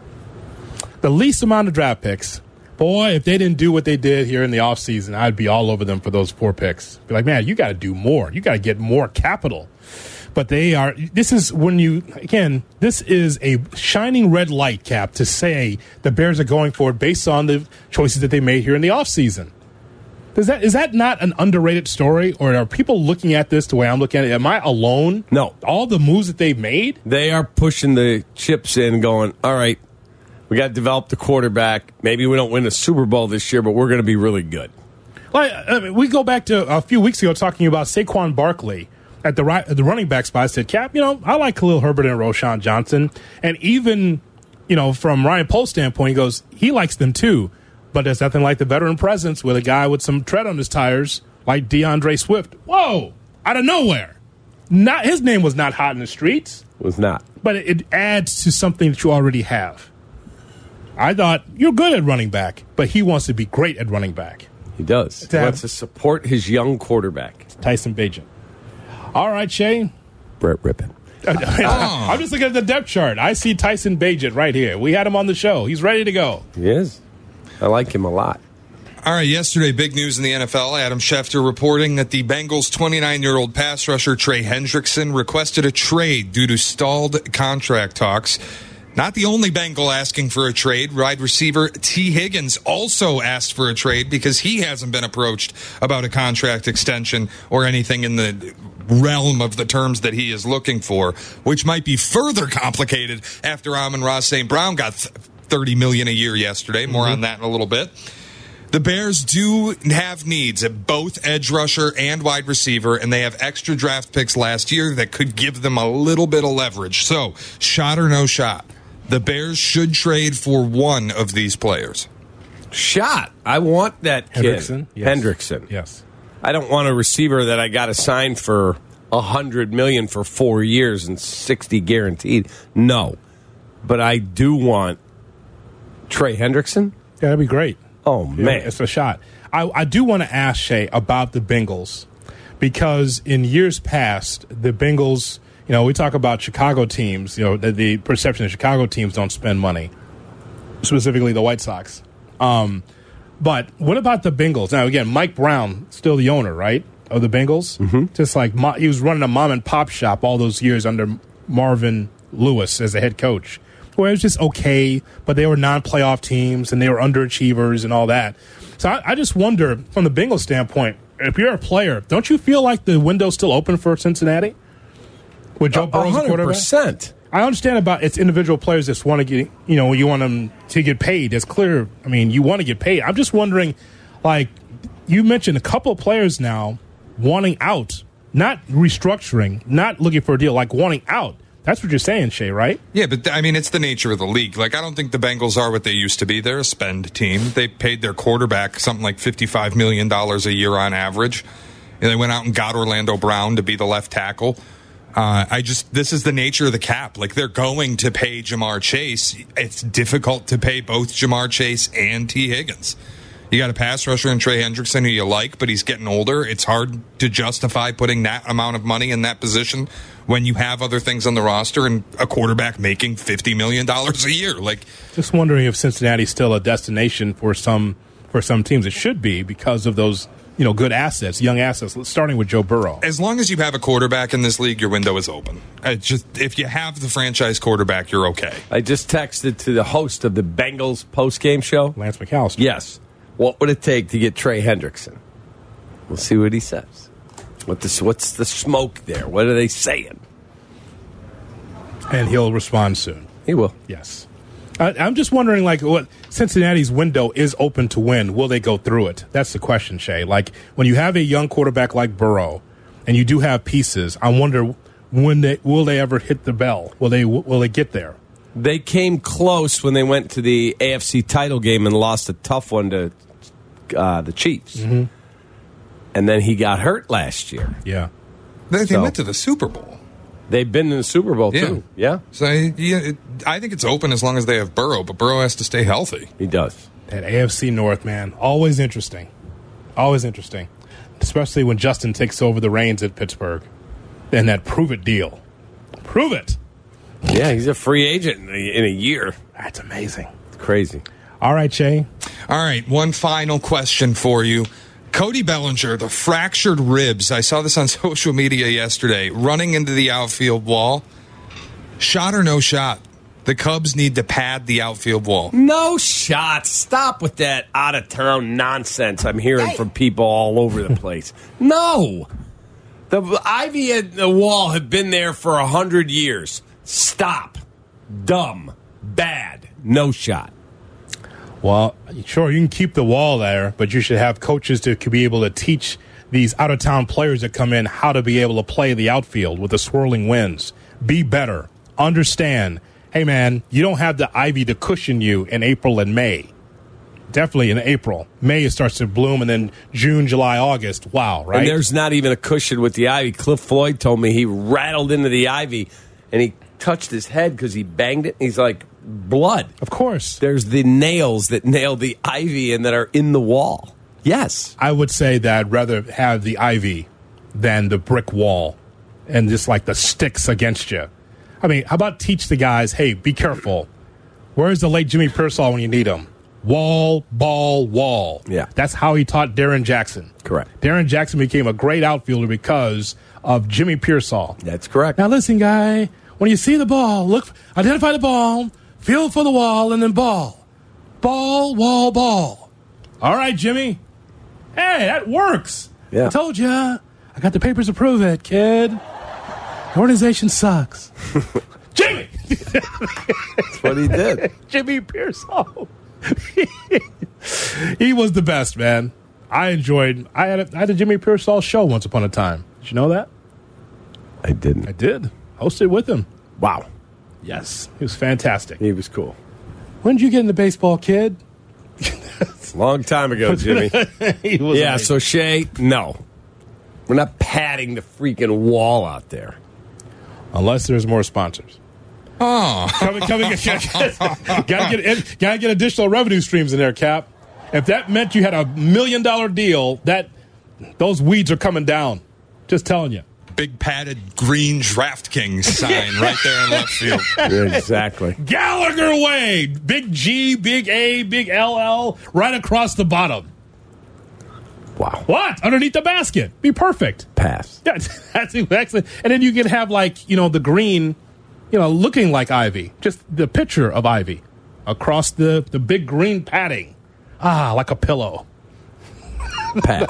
The least amount of draft picks. Boy, if they didn't do what they did here in the offseason, I'd be all over them for those four picks. Be like, man, you got to do more. You got to get more capital. But they are, this is when you, again, this is a shining red light, Cap, to say the Bears are going forward based on the choices that they made here in the offseason. Is that, is that not an underrated story, or are people looking at this the way I'm looking at it? Am I alone? No. All the moves that they've made? They are pushing the chips in, going, all right, we got to develop the quarterback. Maybe we don't win the Super Bowl this year, but we're going to be really good. Like, I mean, we go back to a few weeks ago talking about Saquon Barkley at the right, at the running back spot. I said, Cap, you know, I like Khalil Herbert and Roshan Johnson. And even, you know, from Ryan Pohl's standpoint, he goes, he likes them too. But there's nothing like the veteran presence with a guy with some tread on his tires like DeAndre Swift. Whoa, out of nowhere. Not his name was not hot in the streets. Was not. But it, it adds to something that you already have. I thought, you're good at running back, but he wants to be great at running back. He does. He wants to support his young quarterback. Tyson Bagent. All right, Shay. Brett Rippon. Oh. I'm just looking at the depth chart. I see Tyson Bagent right here. We had him on the show. He's ready to go. He is. I like him a lot. All right, yesterday, big news in the N F L. Adam Schefter reporting that the Bengals' twenty-nine-year-old pass rusher Trey Hendrickson requested a trade due to stalled contract talks. Not the only Bengal asking for a trade. Wide receiver T. Higgins also asked for a trade because he hasn't been approached about a contract extension or anything in the realm of the terms that he is looking for, which might be further complicated after Amon-Ra Saint Brown got thirty million dollars a year yesterday. More mm-hmm. on that in a little bit. The Bears do have needs at both edge rusher and wide receiver, and they have extra draft picks last year that could give them a little bit of leverage. So, shot or no shot, the Bears should trade for one of these players. Shot. I want that kid. Hendrickson? Yes. Hendrickson. Yes. I don't want a receiver that I got to sign for one hundred million dollars for four years and sixty guaranteed. No. But I do want Trey Hendrickson. Yeah, that'd be great. Oh, man. Yeah, it's a shot. I, I do want to ask Shay about the Bengals because in years past, the Bengals, you know, we talk about Chicago teams, you know, the, the perception of Chicago teams don't spend money, specifically the White Sox. Um, but what about the Bengals? Now, again, Mike Brown, still the owner, right? of the Bengals. Mm-hmm. Just like mo- he was running a mom and pop shop all those years under Marvin Lewis as a head coach, where it was just okay, but they were non-playoff teams and they were underachievers and all that. So I, I just wonder, from the Bengals standpoint, if you're a player, don't you feel like the window's still open for Cincinnati? With Joe Burrow as a quarterback? one hundred percent. I understand about it's individual players that want to get, you know, you want them to get paid. It's clear. I mean, you want to get paid. I'm just wondering, like, you mentioned a couple of players now wanting out, not restructuring, not looking for a deal, like wanting out. That's what you're saying, Shay, right? Yeah, but I mean, it's the nature of the league. Like, I don't think the Bengals are what they used to be. They're a spend team. They paid their quarterback something like fifty-five million dollars a year on average. And they went out and got Orlando Brown to be the left tackle. Uh, I just, this is the nature of the cap. Like, they're going to pay Jamar Chase. It's difficult to pay both Jamar Chase and T. Higgins. You got a pass rusher in Trey Hendrickson who you like, but he's getting older. It's hard to justify putting that amount of money in that position when you have other things on the roster and a quarterback making fifty million dollars a year. Like, just wondering if Cincinnati's still a destination for some for some teams. It should be because of those, you know, good assets, young assets, starting with Joe Burrow. As long as you have a quarterback in this league, your window is open. It's just, if you have the franchise quarterback, you're okay. I just texted to the host of the Bengals post-game show. Lance McAllister. Yes. What would it take to get Trey Hendrickson? We'll see what he says. What this, what's the smoke there? What are they saying? And he'll respond soon. He will. Yes. I, I'm just wondering, like, what Cincinnati's window is open to win. Will they go through it? That's the question, Shay. Like, when you have a young quarterback like Burrow, and you do have pieces, I wonder when they will they ever hit the bell? Will they will they get there? They came close when they went to the A F C title game and lost a tough one to uh, the Chiefs. Mm-hmm. And then he got hurt last year. Yeah. They, they So- went to the Super Bowl. They've been in the Super Bowl, Yeah. too. Yeah. So yeah, it, I think it's open as long as they have Burrow, but Burrow has to stay healthy. He does. That A F C North, man, always interesting. Always interesting. Especially when Justin takes over the reins at Pittsburgh. And that prove it deal. Prove it. Yeah, he's a free agent in a, in a year. That's amazing. It's crazy. All right, Shay. All right, one final question for you. Cody Bellinger, the fractured ribs. I saw this on social media yesterday. Running into the outfield wall. Shot or no shot? The Cubs need to pad the outfield wall. No shot. Stop with that out-of-town nonsense I'm hearing from people all over the place. No. The ivy and the wall have been there for a hundred years. Stop. Dumb. Bad. No shot. Well, sure, you can keep the wall there, but you should have coaches to be able to teach these out-of-town players that come in how to be able to play the outfield with the swirling winds. Be better. Understand, hey, man, you don't have the ivy to cushion you in April and May. Definitely in April. May, it starts to bloom, and then June, July, August. Wow, right? And there's not even a cushion with the ivy. Cliff Floyd told me he rattled into the ivy, and he touched his head because he banged it. He's like, blood. Of course. There's the nails that nail the ivy and that are in the wall. Yes. I would say that I'd rather have the ivy than the brick wall and just like the sticks against you. I mean, how about teach the guys, hey, be careful. Where's the late Jimmy Pearsall when you need him? Wall, ball, wall. Yeah. That's how he taught Darren Jackson. Correct. Darren Jackson became a great outfielder because of Jimmy Pearsall. That's correct. Now listen, guy, when you see the ball, look, identify the ball, feel for the wall, and then ball. Ball, wall, ball. All right, Jimmy. Hey, that works. Yeah. I told you. I got the papers to prove it, kid. The organization sucks. Jimmy! That's what he did. Jimmy Pearsall. He was the best, man. I enjoyed. I had a, I had a Jimmy Pearsall show once upon a time. Did you know that? I didn't. I did. Hosted with him. Wow. Yes, he was fantastic. He was cool. When did you get into baseball, kid? Long time ago, Jimmy. He was yeah, amazing. so Shay, no. We're not padding the freaking wall out there. Unless there's more sponsors. Oh. Coming, coming, gotta get gotta get additional revenue streams in there, Cap. If that meant you had a million dollar deal, that those weeds are coming down. Just telling you. Big padded green DraftKings sign right there in left field. Yeah, exactly. Gallagher Way. Big G, big A, big L L, right across the bottom. Wow. What? Underneath the basket. Be perfect. Pass. Yeah, that's exactly. And then you can have, like, you know, the green, you know, looking like Ivy. Just the picture of Ivy across the, the big green padding. Ah, like a pillow. Pass.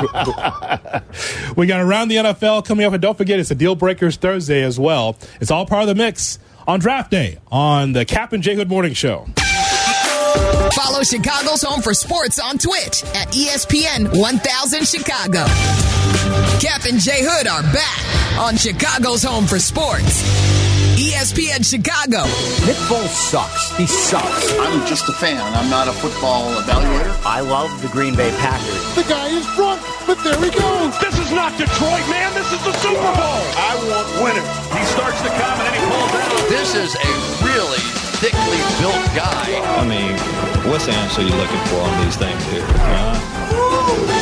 We got Around the N F L coming up, and don't forget, it's a Deal Breakers Thursday as well. It's all part of the mix on Draft Day on the Cap and J Hood Morning Show. Follow Chicago's Home for Sports on Twitch at E S P N one thousand Chicago. Cap and J Hood are back on Chicago's Home for Sports. E S P N Chicago. Nick Foles sucks. He sucks. I'm just a fan. I'm not a football evaluator. I love the Green Bay Packers. The guy is drunk, but there he goes. This is not Detroit, man. This is the Super Bowl. I want winners. He starts to come and then he pulls out. This is a really thickly built guy. I mean, what's the answer you're looking for on these things here? Uh,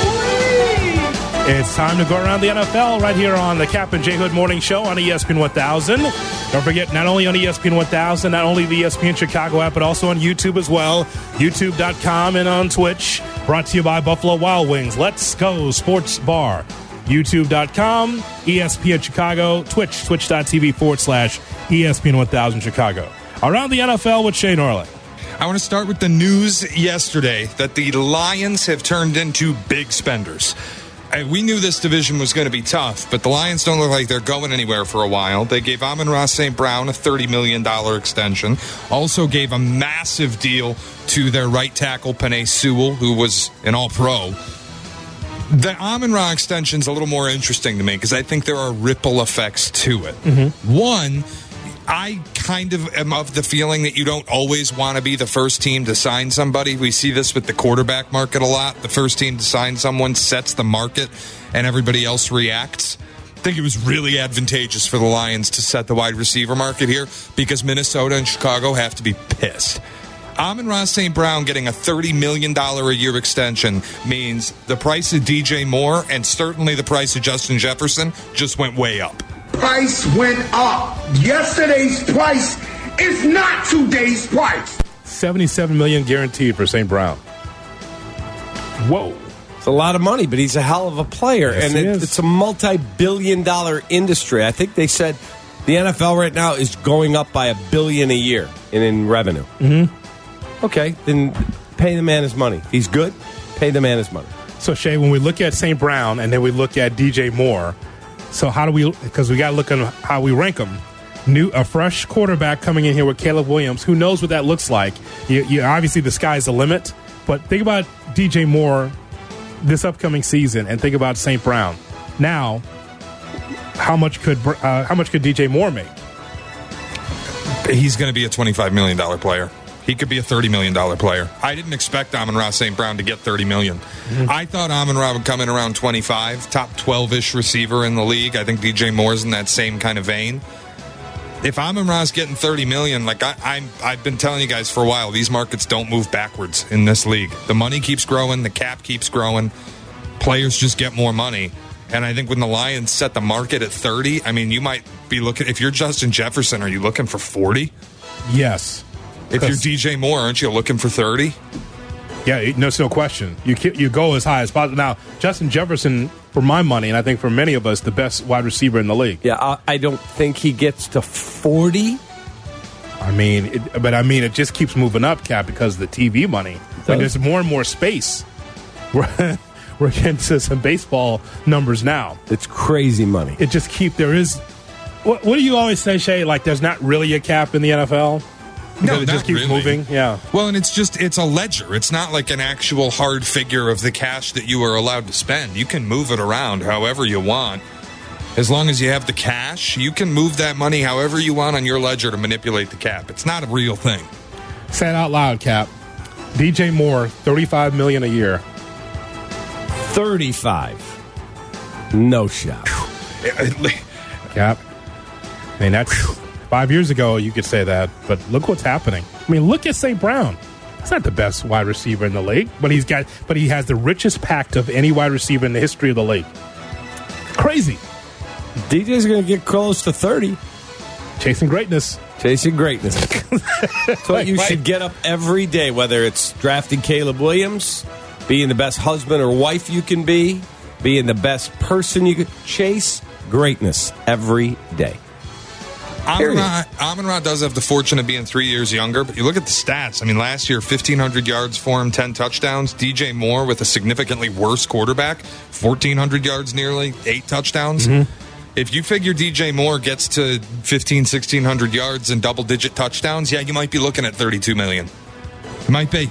It's time to go around the N F L right here on the Cap and J Hood Morning Show on E S P N one thousand. Don't forget, not only on E S P N one thousand, not only the E S P N Chicago app, but also on YouTube as well, youtube dot com and on Twitch. Brought to you by Buffalo Wild Wings. Let's go Sports Bar. youtube dot com, E S P N Chicago, Twitch, twitch.tv forward slash ESPN one thousand Chicago. Around the N F L with Shane Orlick. I want to start with the news yesterday that the Lions have turned into big spenders. We knew this division was going to be tough, but the Lions don't look like they're going anywhere for a while. They gave Amon-Ra Saint Brown a thirty million dollars extension. Also gave a massive deal to their right tackle, Penei Sewell, who was an all-pro. The Amon-Ra extension's a little more interesting to me because I think there are ripple effects to it. Mm-hmm. One, I kind of am of the feeling that you don't always want to be the first team to sign somebody. We see this with the quarterback market a lot. The first team to sign someone sets the market and everybody else reacts. I think it was really advantageous for the Lions to set the wide receiver market here because Minnesota and Chicago have to be pissed. Amon-Ra Saint Brown getting a thirty million dollars a year extension means the price of D J Moore and certainly the price of Justin Jefferson just went way up. Price went up. Yesterday's price is not today's price. seventy-seven million dollars guaranteed for Saint Brown. Whoa. It's a lot of money, but he's a hell of a player. Yes, and he it, is. it's a multi-billion dollar industry. I think they said the N F L right now is going up by a billion a year in, in revenue. Mm-hmm. Okay, then pay the man his money. If he's good, pay the man his money. So, Shay, when we look at Saint Brown and then we look at D J Moore, so how do we, because we got to look at how we rank them. New, a fresh quarterback coming in here with Caleb Williams. Who knows what that looks like? You, you, obviously, the sky's the limit. But think about D J Moore this upcoming season, and think about Saint Brown. Now, how much could uh, how much could D J Moore make? He's going to be a twenty-five million dollars player. He could be a thirty million dollars player. I didn't expect Amon-Ra Saint Brown to get thirty million dollars. Mm-hmm. I thought Amon-Ra would come in around twenty-five, top twelve-ish receiver in the league. I think D J Moore's in that same kind of vein. If Amon-Ra's getting thirty million dollars, like I, I'm, I've been telling you guys for a while, these markets don't move backwards in this league. The money keeps growing, the cap keeps growing, players just get more money. And I think when the Lions set the market at thirty, I mean, you might be looking, if you're Justin Jefferson, are you looking for forty? Yes. If you're D J Moore, aren't you looking for thirty? Yeah, no, no question. You you go as high as possible. Now, Justin Jefferson, for my money, and I think for many of us, the best wide receiver in the league. Yeah, I, I don't think he gets to forty. I mean, it, but I mean, it just keeps moving up, Cap, because of the T V money. Like, there's more and more space. We're, we're getting to some baseball numbers now. It's crazy money. It just keep there is. What, what do you always say, Shay? Like, there's not really a cap in the N F L. No, it just keeps really. moving. Yeah. Well, and it's just, it's a ledger. It's not like an actual hard figure of the cash that you are allowed to spend. You can move it around however you want. As long as you have the cash, you can move that money however you want on your ledger to manipulate the cap. It's not a real thing. Say it out loud, Cap. D J Moore, thirty-five million dollars a year. thirty-five. No shot. Cap. I mean, that's five years ago you could say that, but look what's happening. I mean, look at Saint Brown. He's not the best wide receiver in the league, but he's got, but he has the richest pact of any wide receiver in the history of the league. Crazy. D J's going to get close to thirty. Chasing greatness. Chasing greatness. That's what you should get up every day, whether it's drafting Caleb Williams being the best husband or wife you can be, being the best person you can chase greatness every day. Amon-Ra, Amon-Ra does have the fortune of being three years younger, but you look at the stats. I mean, last year, fifteen hundred yards for him, ten touchdowns. D J Moore with a significantly worse quarterback, fourteen hundred yards nearly, eight touchdowns. Mm-hmm. If you figure D J Moore gets to fifteen, sixteen hundred yards and double-digit touchdowns, yeah, you might be looking at thirty-two million dollars. You might be.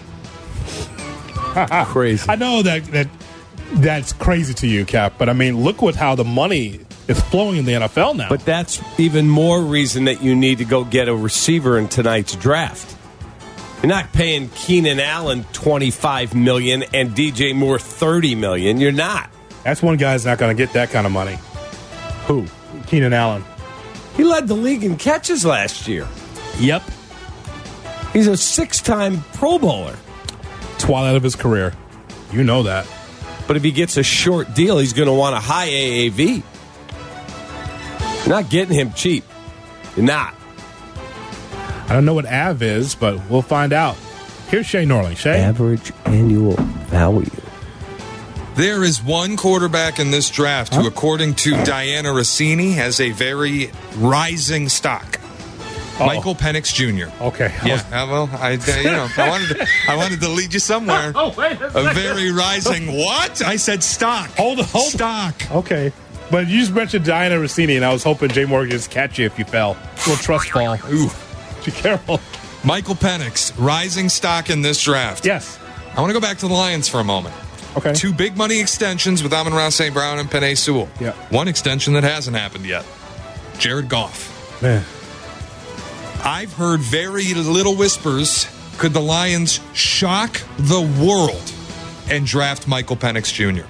Crazy. I know that, that that's crazy to you, Cap, but I mean, look what how the money is flowing in the N F L now. But that's even more reason that you need to go get a receiver in tonight's draft. You're not paying Keenan Allen twenty-five million dollars and D J Moore thirty million dollars. You're not. That's one guy's not going to get that kind of money. Who? Keenan Allen. He led the league in catches last year. Yep. He's a six-time Pro Bowler. Twilight of his career. You know that. But if he gets a short deal, he's going to want a high A A V. You're not getting him cheap. You're not. I don't know what A V is, but we'll find out. Here's Shay Norling. Shay? Average annual value. There is one quarterback in this draft huh? who, according to Diana Rossini, has a very rising stock. Oh. Michael Penix Junior Okay. Yeah. Uh, well, I uh, you know I wanted to, I wanted to lead you somewhere. Oh wait a second. A very rising what? I said stock. Hold on. Hold stock. Okay. But you just mentioned Diana Rossini, and I was hoping Jay Morgan just catch you if you fell. A little trust fall. Ooh. Be careful. Michael Penix, rising stock in this draft. Yes. I want to go back to the Lions for a moment. Okay. Two big money extensions with Amon-Ra Saint Brown and Penei Sewell. Yeah. One extension that hasn't happened yet. Jared Goff. Man. I've heard very little whispers. Could the Lions shock the world and draft Michael Penix Junior?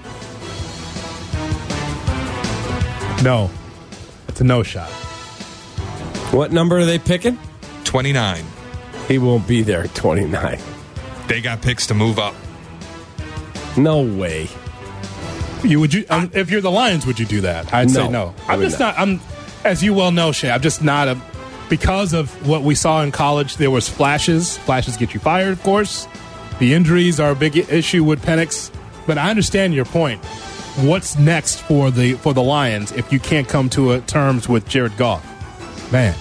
No. It's a no shot. What number are they picking? twenty-nine. He won't be there at twenty-nine. They got picks to move up. No way. You would you um, if you're the Lions, would you do that? I'd No, say no. I I'm would just not. not. I'm as you well know, Shay. I'm just not a because of what we saw in college. There was flashes. Flashes get you fired, of course. The injuries are a big issue with Penix, but I understand your point. What's next for the for the Lions if you can't come to a terms with Jared Goff? Man,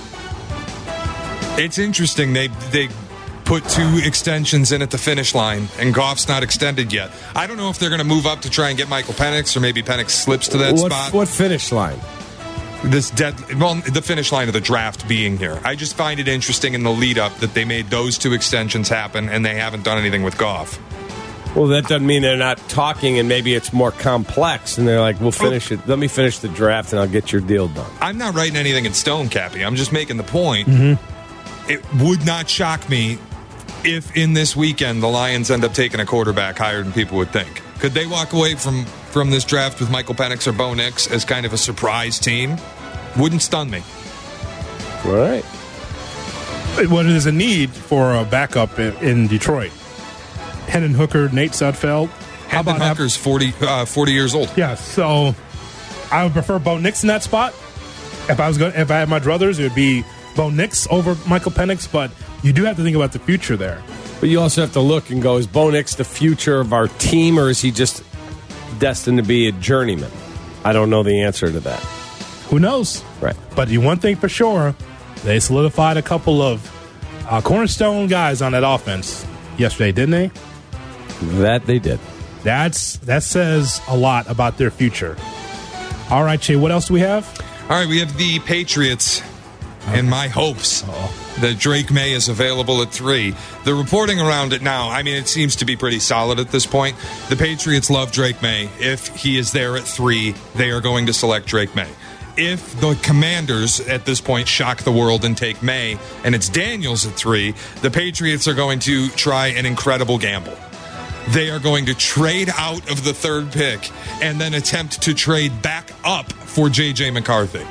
it's interesting. They they. put two extensions in at the finish line, and Goff's not extended yet. I don't know if they're going to move up to try and get Michael Penix, or maybe Penix slips to that what, spot. What finish line? This dead, well, the finish line of the draft being here. I just find it interesting in the lead up that they made those two extensions happen, and they haven't done anything with Goff. Well, that doesn't mean they're not talking, and maybe it's more complex, and they're like, we'll finish it. Let me finish the draft, and I'll get your deal done. I'm not writing anything in stone, Cappy. I'm just making the point. Mm-hmm. It would not shock me if in this weekend the Lions end up taking a quarterback higher than people would think. Could they walk away from, from this draft with Michael Penix or Bo Nix as kind of a surprise team? Wouldn't stun me. All right. Well, there's a need for a backup in, in Detroit. Hendon Hooker, Nate Sudfeld. How Hendon about Hooker's forty, uh, forty years old. Yeah, so I would prefer Bo Nix in that spot. If I was going, if I had my druthers, it would be Bo Nix over Michael Penix, but you do have to think about the future there. But you also have to look and go, is Bo Nix the future of our team, or is he just destined to be a journeyman? I don't know the answer to that. Who knows? Right. But the one thing for sure, they solidified a couple of uh, cornerstone guys on that offense yesterday, didn't they? That they did. That's That says a lot about their future. All right, Che, what else do we have? All right, we have the Patriots and my hopes Uh-oh. that Drake May is available at three. The reporting around it now, I mean, it seems to be pretty solid at this point. The Patriots love Drake May. If he is there at three, they are going to select Drake May. If the Commanders at this point shock the world and take May, and it's Daniels at three, the Patriots are going to try an incredible gamble. They are going to trade out of the third pick and then attempt to trade back up for J J McCarthy.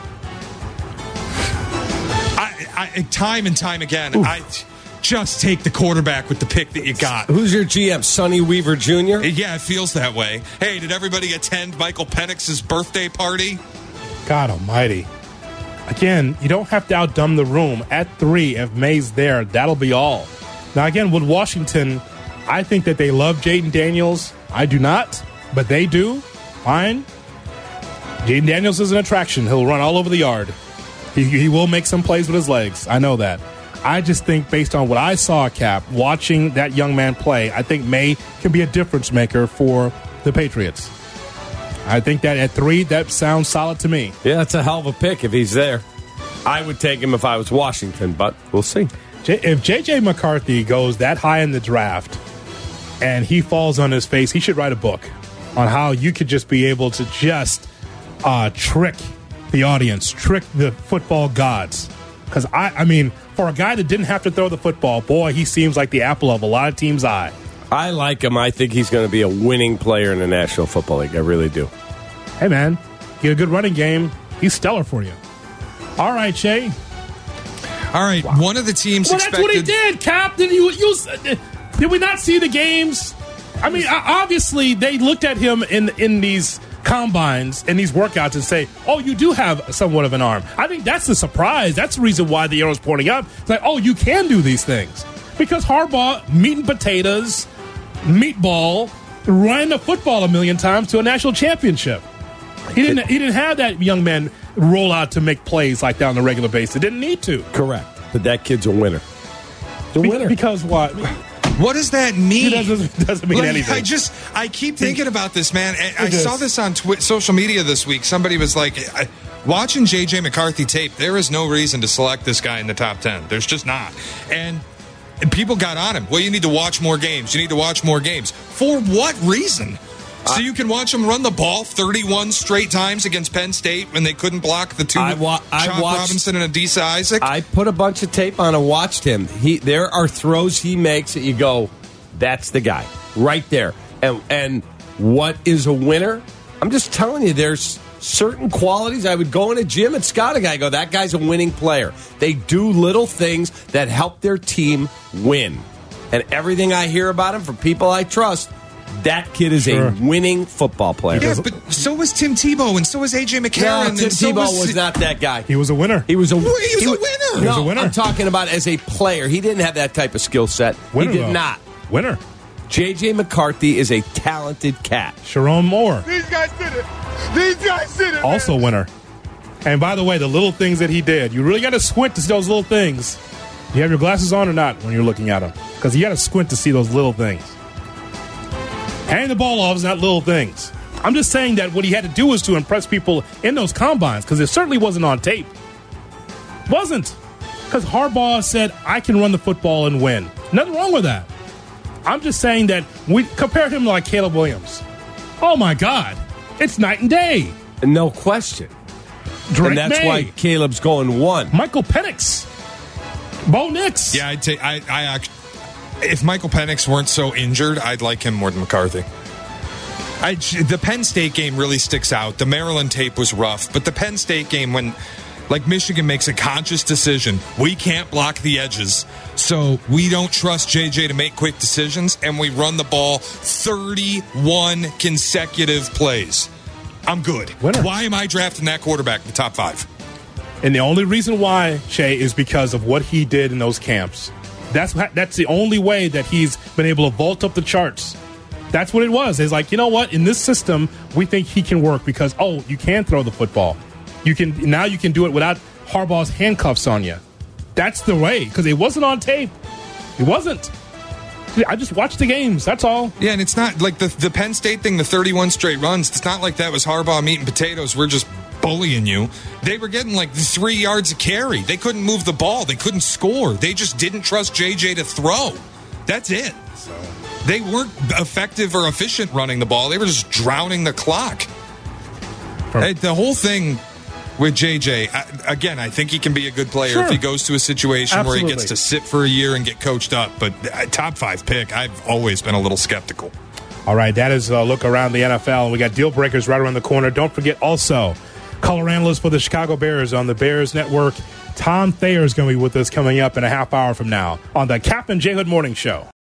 I, I, time and time again, Oof. I just take the quarterback with the pick that you got. Who's your G M, Sonny Weaver Junior? Yeah, it feels that way. Hey, did everybody attend Michael Penix's birthday party? God almighty. Again, you don't have to outdumb the room. At three, if May's there, that'll be all. Now, again, with Washington, I think that they love Jaden Daniels. I do not, but they do. Fine. Jaden Daniels is an attraction. He'll run all over the yard. He, he will make some plays with his legs. I know that. I just think based on what I saw, Cap, watching that young man play, I think May can be a difference maker for the Patriots. I think that at three, that sounds solid to me. Yeah, that's a hell of a pick if he's there. I would take him if I was Washington, but we'll see. J- if J J. McCarthy goes that high in the draft and he falls on his face, he should write a book on how you could just be able to just uh, trick the audience, trick the football gods. Because, I, I mean, for a guy that didn't have to throw the football, boy, he seems like the apple of a lot of teams' eye. I like him. I think he's going to be a winning player in the National Football League. I really do. Hey, man, get a good running game. He's stellar for you. All right, Shay. All right, wow. One of the teams well, expected... that's what he did, Cap. Did, you, you, did we not see the games? I mean, obviously, they looked at him in in these combines and these workouts and say, oh, you do have somewhat of an arm. I think that's the surprise. That's the reason why the arrow's pointing up. It's like, oh, you can do these things. Because Harbaugh, meat and potatoes, meatball, ran the football a million times to a national championship. He didn't He didn't have that young man roll out to make plays like that on a regular basis. He didn't need to. Correct. But that kid's a winner. The winner. Because what? What does that mean? It doesn't, doesn't mean like, anything. I just, I keep thinking about this, man. I, I saw this on twi- social media this week. Somebody was like, I, watching J J. McCarthy tape, there is no reason to select this guy in the top ten. There's just not. And, and people got on him. Well, you need to watch more games. You need to watch more games. For what reason? So you can watch them run the ball thirty-one straight times against Penn State when they couldn't block the two I wa- I Chop watched, Robinson and Adisa Isaac. I put a bunch of tape on and watched him. He there are throws he makes that you go, that's the guy right there. And and what is a winner? I'm just telling you, there's certain qualities. I would go in a gym and scout a guy. Go, that guy's a winning player. They do little things that help their team win. And everything I hear about him from people I trust, that kid is sure. a winning football player. Yeah, but so was Tim Tebow, and so was A J. McCarron. No, Tim and so Tebow was, was not that guy. He was a winner. He was a, he was he a was, winner. No, he was a winner. I'm talking about as a player. He didn't have that type of skill set. Winner, he did though. not. Winner. J J. McCarthy is a talented cat. Sharon Moore. These guys did it. These guys did it. Also winner. And by the way, the little things that he did, you really got to squint to see those little things. You have your glasses on or not when you're looking at them? Because you got to squint to see those little things. Handing the ball off is not little things. I'm just saying that what he had to do was to impress people in those combines, because it certainly wasn't on tape. Wasn't. Because Harbaugh said, I can run the football and win. Nothing wrong with that. I'm just saying that we compare him to like Caleb Williams. Oh, my God. It's night and day. No question. Drake and that's May. why Caleb's going one. Michael Penix. Bo Nix. Yeah, I'd take. I, I actually, if Michael Penix weren't so injured, I'd like him more than McCarthy. I, the Penn State game really sticks out. The Maryland tape was rough, but the Penn State game, when like Michigan makes a conscious decision, we can't block the edges, so we don't trust J J to make quick decisions, and we run the ball thirty-one consecutive plays. I'm good. Winner. Why am I drafting that quarterback in the top five? And the only reason why, Shay, is because of what he did in those camps. That's that's the only way that he's been able to vault up the charts. That's what it was. It's like, you know what? In this system, we think he can work because, oh, you can throw the football. You can now you can do it without Harbaugh's handcuffs on you. That's the way, because it wasn't on tape. It wasn't. I just watched the games. That's all. Yeah, and it's not like the the Penn State thing, the thirty-one straight runs. It's not like that was Harbaugh meat and potatoes. We're just bullying you. They were getting like three yards a carry. They couldn't move the ball. They couldn't score. They just didn't trust J J to throw. That's it. So they weren't effective or efficient running the ball. They were just drowning the clock. Hey, the whole thing with J J, I, again, I think he can be a good player Sure. if he goes to a situation Absolutely. where he gets to sit for a year and get coached up. But uh, top five pick, I've always been a little skeptical. All right, that is a look around the N F L. We got deal breakers right around the corner. Don't forget also, color analyst for the Chicago Bears on the Bears Network, Tom Thayer is going to be with us coming up in a half hour from now on the Cap and J Hood Morning Show.